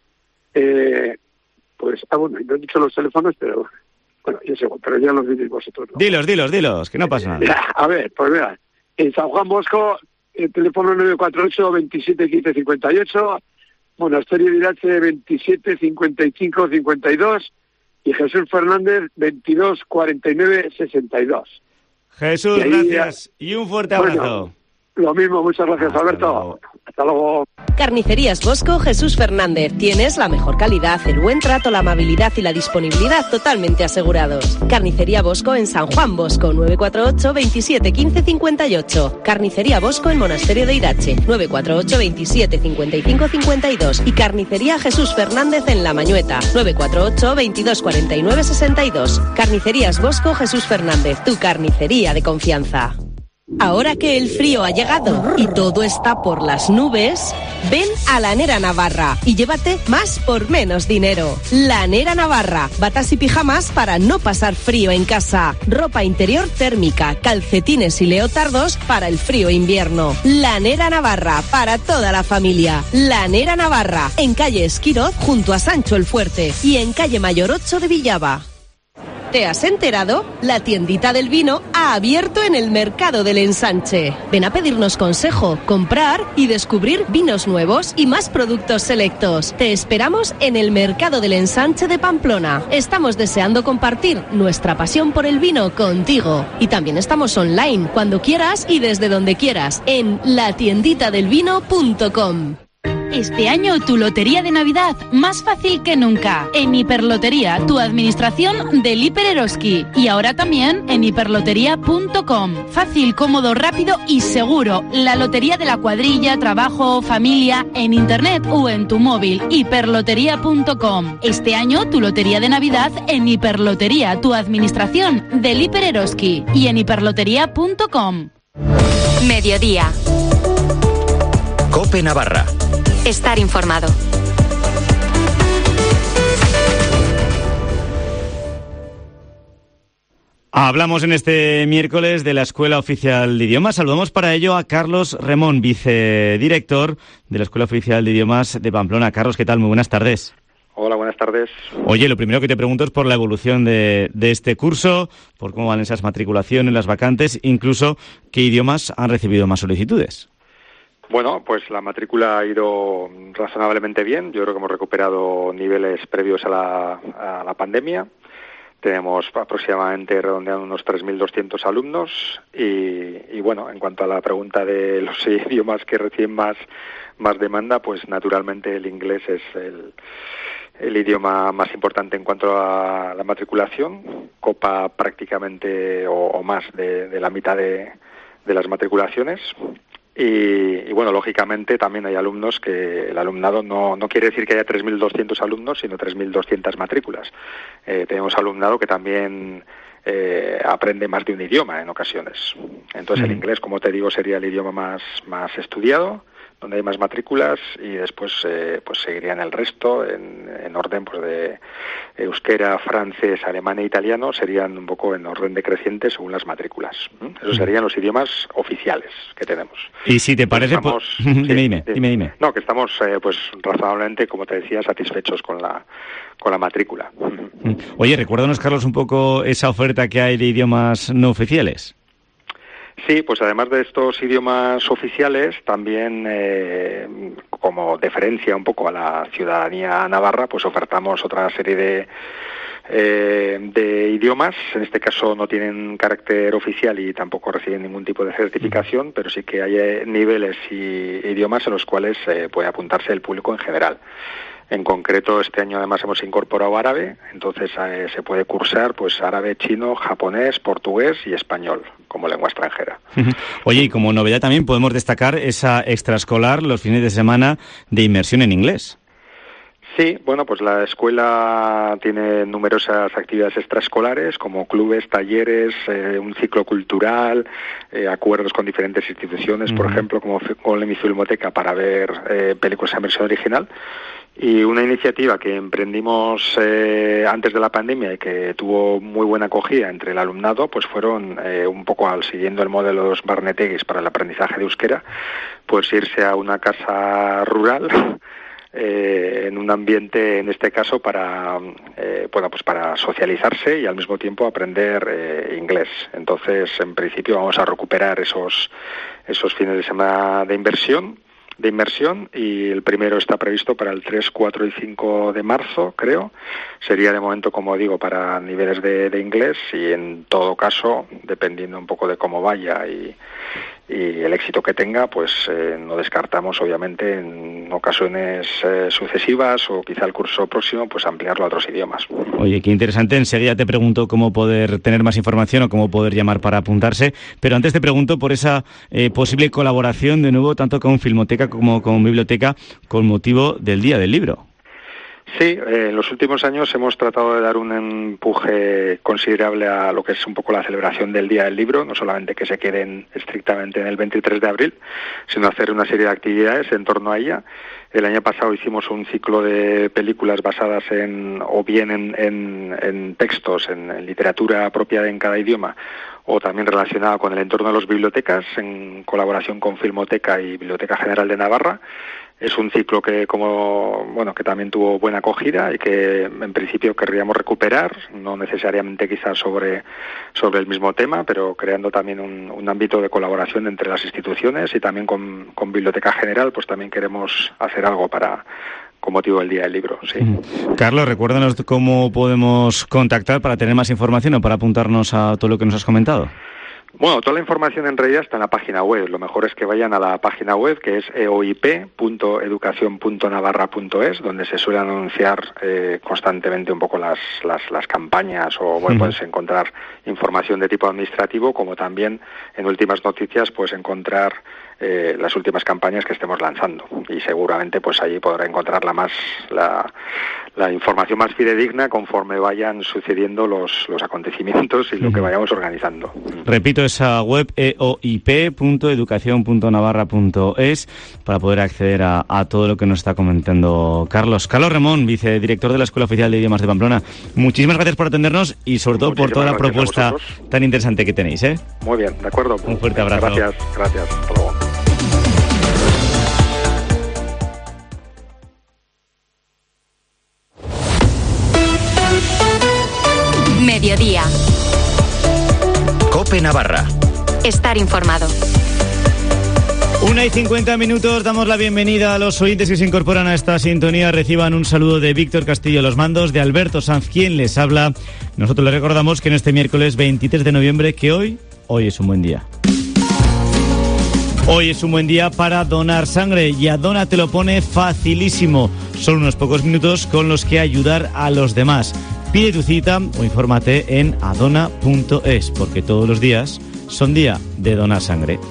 Pues, bueno, no he dicho los teléfonos, pero bueno, pero ya los diréis vosotros, ¿no? Dilos, que no pasa nada. A ver, pues vea, en San Juan Bosco, el teléfono 948 27 15 58, Monasterio de Irache 27 55 52 y Jesús Fernández 22 49 62. Jesús, gracias y un fuerte abrazo. Bueno, lo mismo, muchas gracias, Alberto. Hasta luego. Carnicerías Bosco Jesús Fernández. Tienes la mejor calidad, el buen trato, la amabilidad y la disponibilidad totalmente asegurados. Carnicería Bosco en San Juan Bosco, 948 27 15 58. Carnicería Bosco en Monasterio de Irache, 948 27 55 52. Y Carnicería Jesús Fernández en La Mañueta, 948 22 49 62. Carnicerías Bosco Jesús Fernández, tu carnicería de confianza. Ahora que el frío ha llegado y todo está por las nubes, ven a Lanera Navarra y llévate más por menos dinero. Lanera Navarra, batas y pijamas para no pasar frío en casa, ropa interior térmica, calcetines y leotardos para el frío invierno. Lanera Navarra, para toda la familia. Lanera Navarra, en calle Esquiroz junto a Sancho el Fuerte y en calle Mayor 8 de Villava. ¿Te has enterado? La tiendita del vino ha abierto en el Mercado del Ensanche. Ven a pedirnos consejo, comprar y descubrir vinos nuevos y más productos selectos. Te esperamos en el Mercado del Ensanche de Pamplona. Estamos deseando compartir nuestra pasión por el vino contigo. Y también estamos online cuando quieras y desde donde quieras en latienditadelvino.com. Este año tu lotería de Navidad más fácil que nunca. En Hiperlotería, tu administración del Hiper Eroski. Y ahora también en hiperlotería.com. Fácil, cómodo, rápido y seguro. La lotería de la cuadrilla, trabajo, familia, en internet o en tu móvil. Hiperlotería.com. Este año tu lotería de Navidad en Hiperlotería, tu administración del Hiper Eroski. Y en hiperlotería.com. Mediodía. COPE Navarra. Estar informado. Hablamos en este miércoles de la Escuela Oficial de Idiomas. Saludamos para ello a Carlos Remón, vicedirector de la Escuela Oficial de Idiomas de Pamplona. Carlos, ¿qué tal? Muy buenas tardes. Hola, buenas tardes. Oye, lo primero que te pregunto es por la evolución de este curso, por cómo van esas matriculaciones, las vacantes, incluso qué idiomas han recibido más solicitudes. Bueno, pues la matrícula ha ido razonablemente bien. Yo creo que hemos recuperado niveles previos a la pandemia. Tenemos aproximadamente, redondeando, unos 3.200 alumnos. Y bueno, en cuanto a la pregunta de los idiomas que reciben más demanda, pues naturalmente el inglés es el idioma más importante en cuanto a la matriculación. Copa prácticamente o más de la mitad de las matriculaciones. Y bueno, lógicamente también hay alumnos que el alumnado no quiere decir que haya 3.200 alumnos, sino 3.200 matrículas. Tenemos alumnado que también aprende más de un idioma en ocasiones. Entonces el inglés, como te digo, sería el idioma más estudiado, donde hay más matrículas, y después pues seguirían el resto en orden pues de euskera, francés, alemán e italiano, serían un poco en orden decreciente según las matrículas. Esos serían los idiomas oficiales que tenemos. Y si te parece, dime. No, que estamos pues razonablemente, como te decía, satisfechos con la matrícula. Oye, recuérdanos, Carlos, un poco esa oferta que hay de idiomas no oficiales. Sí, pues además de estos idiomas oficiales, también como deferencia un poco a la ciudadanía navarra, pues ofertamos otra serie de idiomas. En este caso no tienen carácter oficial y tampoco reciben ningún tipo de certificación, pero sí que hay niveles y idiomas en los cuales puede apuntarse el público en general. En concreto, este año además hemos incorporado árabe, entonces se puede cursar pues árabe, chino, japonés, portugués y español como lengua extranjera. Oye, y como novedad también podemos destacar esa extraescolar los fines de semana de inmersión en inglés. Sí, bueno, pues la escuela tiene numerosas actividades extraescolares como clubes, talleres, un ciclo cultural, acuerdos con diferentes instituciones, por ejemplo, como con la Filmoteca para ver películas en versión original. Y una iniciativa que emprendimos antes de la pandemia y que tuvo muy buena acogida entre el alumnado, pues fueron un poco siguiendo el modelo de los barneteguis para el aprendizaje de euskera, pues irse a una casa rural en un ambiente, en este caso, para pues para socializarse y al mismo tiempo aprender inglés. Entonces, en principio, vamos a recuperar esos fines de semana de inmersión, y el primero está previsto para el 3, 4 y 5 de marzo, creo. Sería de momento, como digo, para niveles de inglés, y en todo caso, dependiendo un poco de cómo vaya y el éxito que tenga, pues no descartamos, obviamente, en ocasiones sucesivas o quizá el curso próximo, pues ampliarlo a otros idiomas. Oye, qué interesante. Enseguida te pregunto cómo poder tener más información o cómo poder llamar para apuntarse, pero antes te pregunto por esa posible colaboración, de nuevo, tanto con Filmoteca como con Biblioteca, con motivo del Día del Libro. Sí, en los últimos años hemos tratado de dar un empuje considerable a lo que es un poco la celebración del Día del Libro, no solamente que se queden estrictamente en el 23 de abril, sino hacer una serie de actividades en torno a ella. El año pasado hicimos un ciclo de películas basadas en textos, en literatura propia en cada idioma, o también relacionada con el entorno de las bibliotecas, en colaboración con Filmoteca y Biblioteca General de Navarra. Es un ciclo que que también tuvo buena acogida y que en principio querríamos recuperar, no necesariamente quizás sobre el mismo tema, pero creando también un ámbito de colaboración entre las instituciones, y también con Biblioteca General, pues también queremos hacer algo con motivo del Día del Libro, sí. Carlos, recuérdanos cómo podemos contactar para tener más información o para apuntarnos a todo lo que nos has comentado. Bueno, toda la información en realidad está en la página web. Lo mejor es que vayan a la página web, que es eoip.educacion.navarra.es, donde se suelen anunciar constantemente un poco las campañas, o puedes encontrar información de tipo administrativo, como también en últimas noticias puedes encontrar las últimas campañas que estemos lanzando, y seguramente pues allí podrá encontrar la información más fidedigna conforme vayan sucediendo los acontecimientos y lo que vayamos organizando. Repito, esa web eoip.educacion.navarra.es para poder acceder a todo lo que nos está comentando Carlos. Carlos Remón, vicedirector de la Escuela Oficial de Idiomas de Pamplona, muchísimas gracias por atendernos y sobre todo por toda la propuesta tan interesante que tenéis. Muy bien, de acuerdo. Un fuerte abrazo. Gracias. Hasta luego. Mediodía. COPE Navarra. Estar informado. 1:50, damos la bienvenida a los oyentes que se incorporan a esta sintonía. Reciban un saludo de Víctor Castillo a los mandos, de Alberto Sanz, quien les habla. Nosotros les recordamos que en este miércoles 23 de noviembre, que hoy es un buen día. Hoy es un buen día para donar sangre, y Adona te lo pone facilísimo. Son unos pocos minutos con los que ayudar a los demás. Pide tu cita o infórmate en adona.es, porque todos los días son día de donar sangre.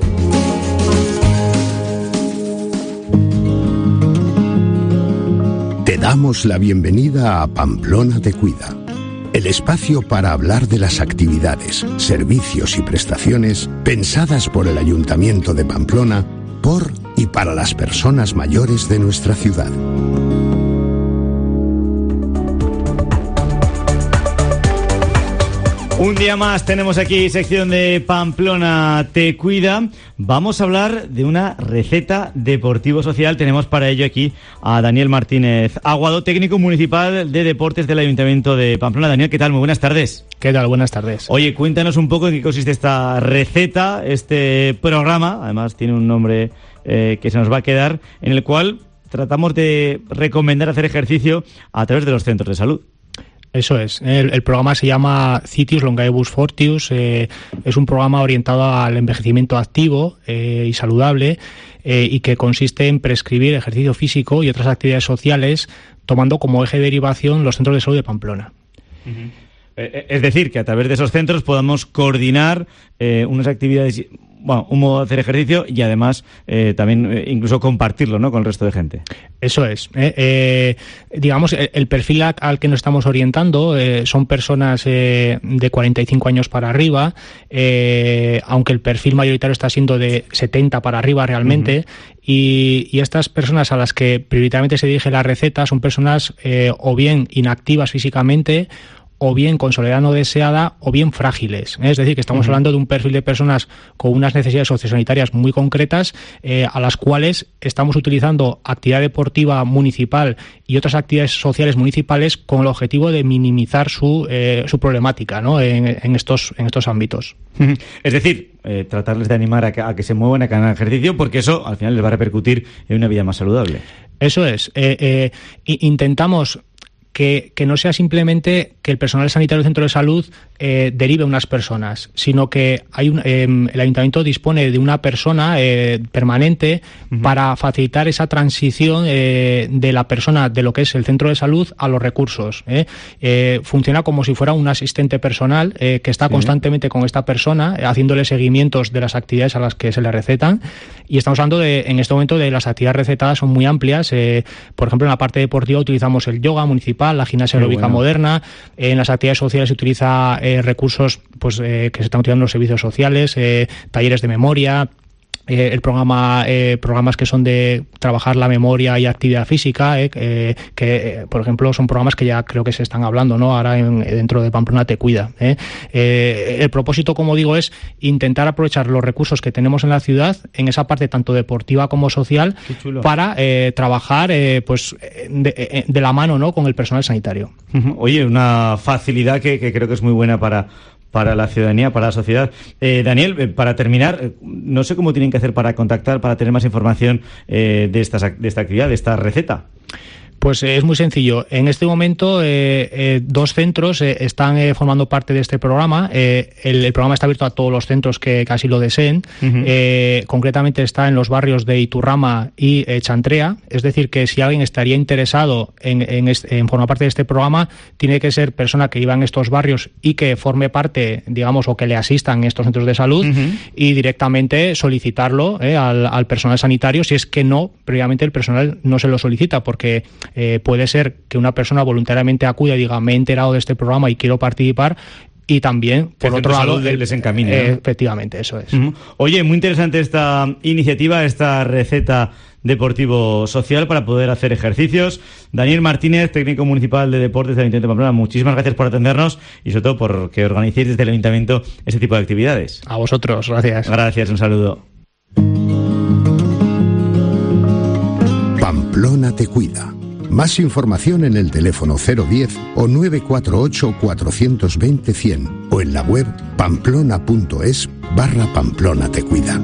Te damos la bienvenida a Pamplona Te Cuida, el espacio para hablar de las actividades, servicios y prestaciones pensadas por el Ayuntamiento de Pamplona, por y para las personas mayores de nuestra ciudad. Un día más tenemos aquí sección de Pamplona Te Cuida. Vamos a hablar de una receta deportivo-social. Tenemos para ello aquí a Daniel Martínez Aguado, técnico municipal de deportes del Ayuntamiento de Pamplona. Daniel, ¿qué tal? Muy buenas tardes. ¿Qué tal? Buenas tardes. Oye, cuéntanos un poco en qué consiste esta receta, este programa. Además tiene un nombre que se nos va a quedar, en el cual tratamos de recomendar hacer ejercicio a través de los centros de salud. Eso es. El programa se llama Citius Longevus Fortius. Es un programa orientado al envejecimiento activo y saludable, y que consiste en prescribir ejercicio físico y otras actividades sociales, tomando como eje de derivación los centros de salud de Pamplona. Uh-huh. Es decir, que a través de esos centros podamos coordinar unas actividades, un modo de hacer ejercicio, y además también incluso compartirlo, ¿no?, con el resto de gente. Eso es. Digamos, el perfil al que nos estamos orientando son personas de 45 años para arriba, aunque el perfil mayoritario está siendo de 70 para arriba realmente. Uh-huh. Y estas personas a las que prioritariamente se dirige la receta son personas o bien inactivas físicamente, o bien con soledad no deseada, o bien frágiles. Es decir, que estamos hablando de un perfil de personas con unas necesidades sociosanitarias muy concretas, a las cuales estamos utilizando actividad deportiva municipal y otras actividades sociales municipales con el objetivo de minimizar su problemática, ¿no?, en estos ámbitos. Es decir, tratarles de animar a que se muevan, a que hagan ejercicio, porque eso al final les va a repercutir en una vida más saludable. Eso es. Intentamos que no sea simplemente que el personal sanitario del centro de salud derive unas personas, sino que hay el ayuntamiento dispone de una persona permanente para facilitar esa transición de la persona de lo que es el centro de salud a los recursos. Funciona como si fuera un asistente personal que está constantemente con esta persona haciéndole seguimientos de las actividades a las que se le recetan, y estamos hablando en este momento de las actividades recetadas son muy amplias. Por ejemplo, en la parte deportiva utilizamos el yoga municipal, la gimnasia aeróbica moderna. En las actividades sociales se utiliza recursos que se están utilizando en los servicios sociales, talleres de memoria, programas que son de trabajar la memoria y actividad física, que por ejemplo son programas que ya creo que se están hablando, ¿no? Ahora dentro de Pamplona Te Cuida. El propósito, como digo, es intentar aprovechar los recursos que tenemos en la ciudad en esa parte tanto deportiva como social para trabajar de la mano, ¿no?, con el personal sanitario. Oye, una facilidad que creo que es muy buena para la ciudadanía, para la sociedad. Daniel, para terminar, no sé cómo tienen que hacer para contactar, para tener más información de esta actividad, de esta receta. Pues es muy sencillo. En este momento 2 centros están formando parte de este programa. El programa está abierto a todos los centros que así lo deseen. Concretamente está en los barrios de Iturrama y Chantrea. Es decir, que si alguien estaría interesado en formar parte de este programa, tiene que ser persona que viva en estos barrios y que forme parte, digamos, o que le asistan en estos centros de salud, y directamente solicitarlo al personal sanitario, si es que previamente el personal no se lo solicita, porque puede ser que una persona voluntariamente acuda y diga, me he enterado de este programa y quiero participar, y también, por otro lado, les encamine, ¿no? Efectivamente, eso es. Oye, muy interesante esta iniciativa, esta receta deportivo-social para poder hacer ejercicios. Daniel Martínez, técnico municipal de deportes del Ayuntamiento de Pamplona, muchísimas gracias por atendernos y sobre todo por que organicéis desde el Ayuntamiento este tipo de actividades. A vosotros, gracias. Gracias, un saludo. Pamplona Te Cuida. Más información en el teléfono 010 o 948 420 100 o en la web pamplona.es/Pamplona Te Cuida.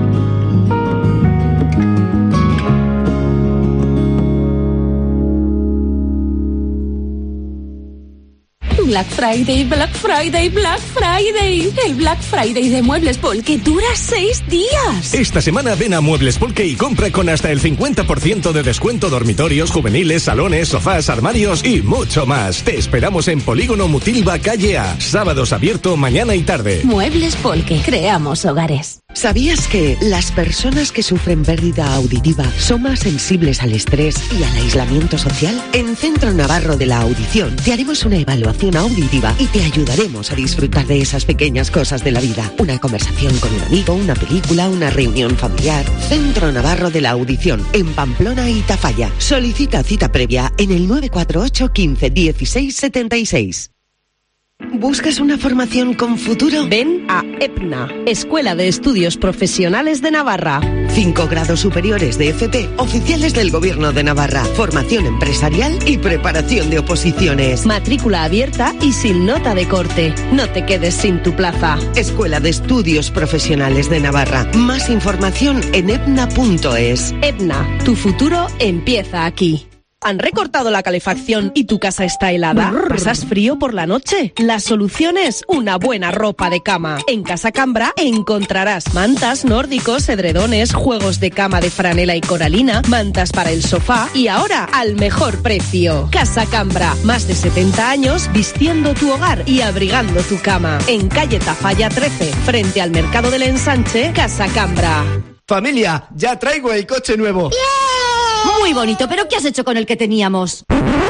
Black Friday, Black Friday, Black Friday. El Black Friday de Muebles Polke dura 6 días. Esta semana ven a Muebles Polke y compra con hasta el 50% de descuento dormitorios, juveniles, salones, sofás, armarios y mucho más. Te esperamos en Polígono Mutilva, calle A. Sábados abierto mañana y tarde. Muebles Polke, creamos hogares. ¿Sabías que las personas que sufren pérdida auditiva son más sensibles al estrés y al aislamiento social? En Centro Navarro de la Audición te haremos una evaluación auditiva y te ayudaremos a disfrutar de esas pequeñas cosas de la vida. Una conversación con un amigo, una película, una reunión familiar. Centro Navarro de la Audición, en Pamplona y Tafalla. Solicita cita previa en el 948 15 16 76. ¿Buscas una formación con futuro? Ven a EPNA, Escuela de Estudios Profesionales de Navarra. 5 grados superiores de FP, oficiales del Gobierno de Navarra, formación empresarial y preparación de oposiciones. Matrícula abierta y sin nota de corte. No te quedes sin tu plaza. Escuela de Estudios Profesionales de Navarra. Más información en epna.es. EPNA, tu futuro empieza aquí. ¿Han recortado la calefacción y tu casa está helada? ¿Pasas frío por la noche? La solución es una buena ropa de cama. En Casa Cambra encontrarás mantas, nórdicos, edredones, juegos de cama de franela y coralina, mantas para el sofá y ahora al mejor precio. Casa Cambra, más de 70 años vistiendo tu hogar y abrigando tu cama. En calle Tafalla 13, frente al Mercado del Ensanche, Casa Cambra. Familia, ya traigo el coche nuevo. ¡Yeah! Muy bonito, pero ¿qué has hecho con el que teníamos?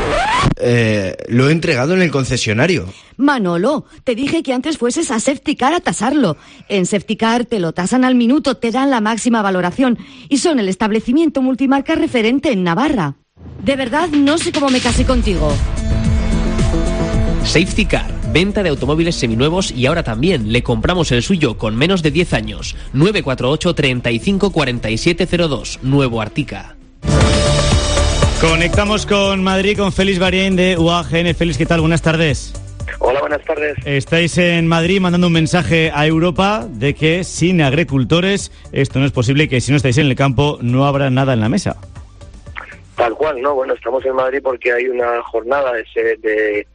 Lo he entregado en el concesionario. Manolo, te dije que antes fueses a Safetycar a tasarlo. En Safetycar te lo tasan al minuto, te dan la máxima valoración y son el establecimiento multimarca referente en Navarra. De verdad, no sé cómo me casé contigo. Safetycar, venta de automóviles seminuevos y ahora también le compramos el suyo con menos de 10 años. 948 35 4702, Nuevo Artica. Conectamos con Madrid, con Félix Barién de UAGN. Félix, ¿qué tal? Buenas tardes. Hola, buenas tardes. Estáis en Madrid mandando un mensaje a Europa de que sin agricultores esto no es posible y que si no estáis en el campo no habrá nada en la mesa. Tal cual, ¿no? Bueno, estamos en Madrid porque hay una jornada de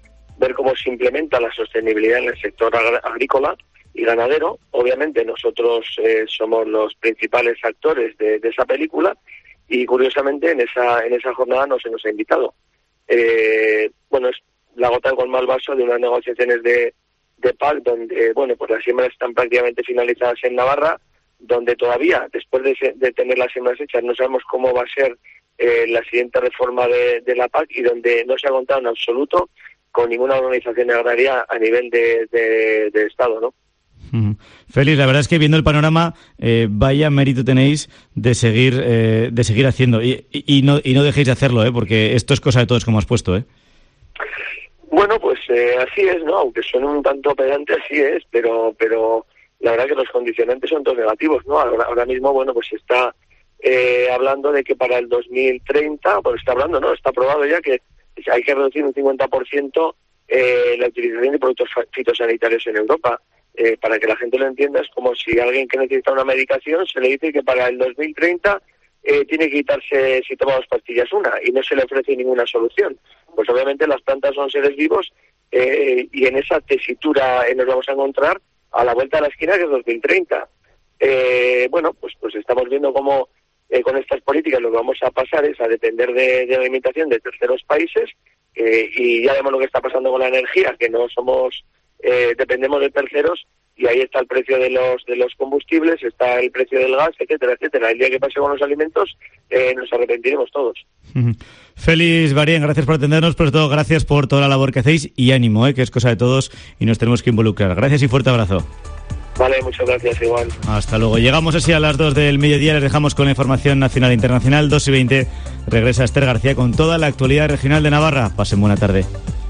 ver cómo se implementa la sostenibilidad en el sector agrícola y ganadero. Obviamente nosotros somos los principales actores de esa película y curiosamente en esa jornada no se nos ha invitado. Bueno, es la gota con mal vaso de unas negociaciones de PAC donde, bueno, pues las siembras están prácticamente finalizadas en Navarra, donde todavía, después de tener las siembras hechas, no sabemos cómo va a ser la siguiente reforma de la PAC y donde no se ha contado en absoluto con ninguna organización agraria a nivel de Estado, ¿no? Félix, la verdad es que viendo el panorama, vaya mérito tenéis de seguir haciendo y no dejéis de hacerlo, porque esto es cosa de todos, como has puesto, Bueno, pues así es, ¿no? Aunque suene un tanto pedante, así es, pero la verdad que los condicionantes son todos negativos, ¿no? Ahora mismo, bueno, pues se está hablando de que para el 2030, pues está aprobado ya que hay que reducir un 50% la utilización de productos fitosanitarios en Europa. Para que la gente lo entienda, es como si alguien que necesita una medicación se le dice que para el 2030 tiene que quitarse, si toma 2 pastillas, una, y no se le ofrece ninguna solución. Pues obviamente las plantas son seres vivos y en esa tesitura nos vamos a encontrar a la vuelta de la esquina, que es 2030. Bueno, pues estamos viendo cómo con estas políticas lo que vamos a pasar es a depender de la alimentación de terceros países y ya vemos lo que está pasando con la energía, que no somos... dependemos de terceros y ahí está el precio de los combustibles, está el precio del gas, etcétera, etcétera. El día que pase con los alimentos nos arrepentiremos todos. Félix Barien, gracias por atendernos, pero sobre todo gracias por toda la labor que hacéis y ánimo, que es cosa de todos y nos tenemos que involucrar. Gracias y fuerte abrazo. Vale, muchas gracias, igual. Hasta luego. Llegamos así a las 2 del mediodía, les dejamos con la información nacional e internacional. 2:20, regresa Esther García con toda la actualidad regional de Navarra. Pasen buena tarde.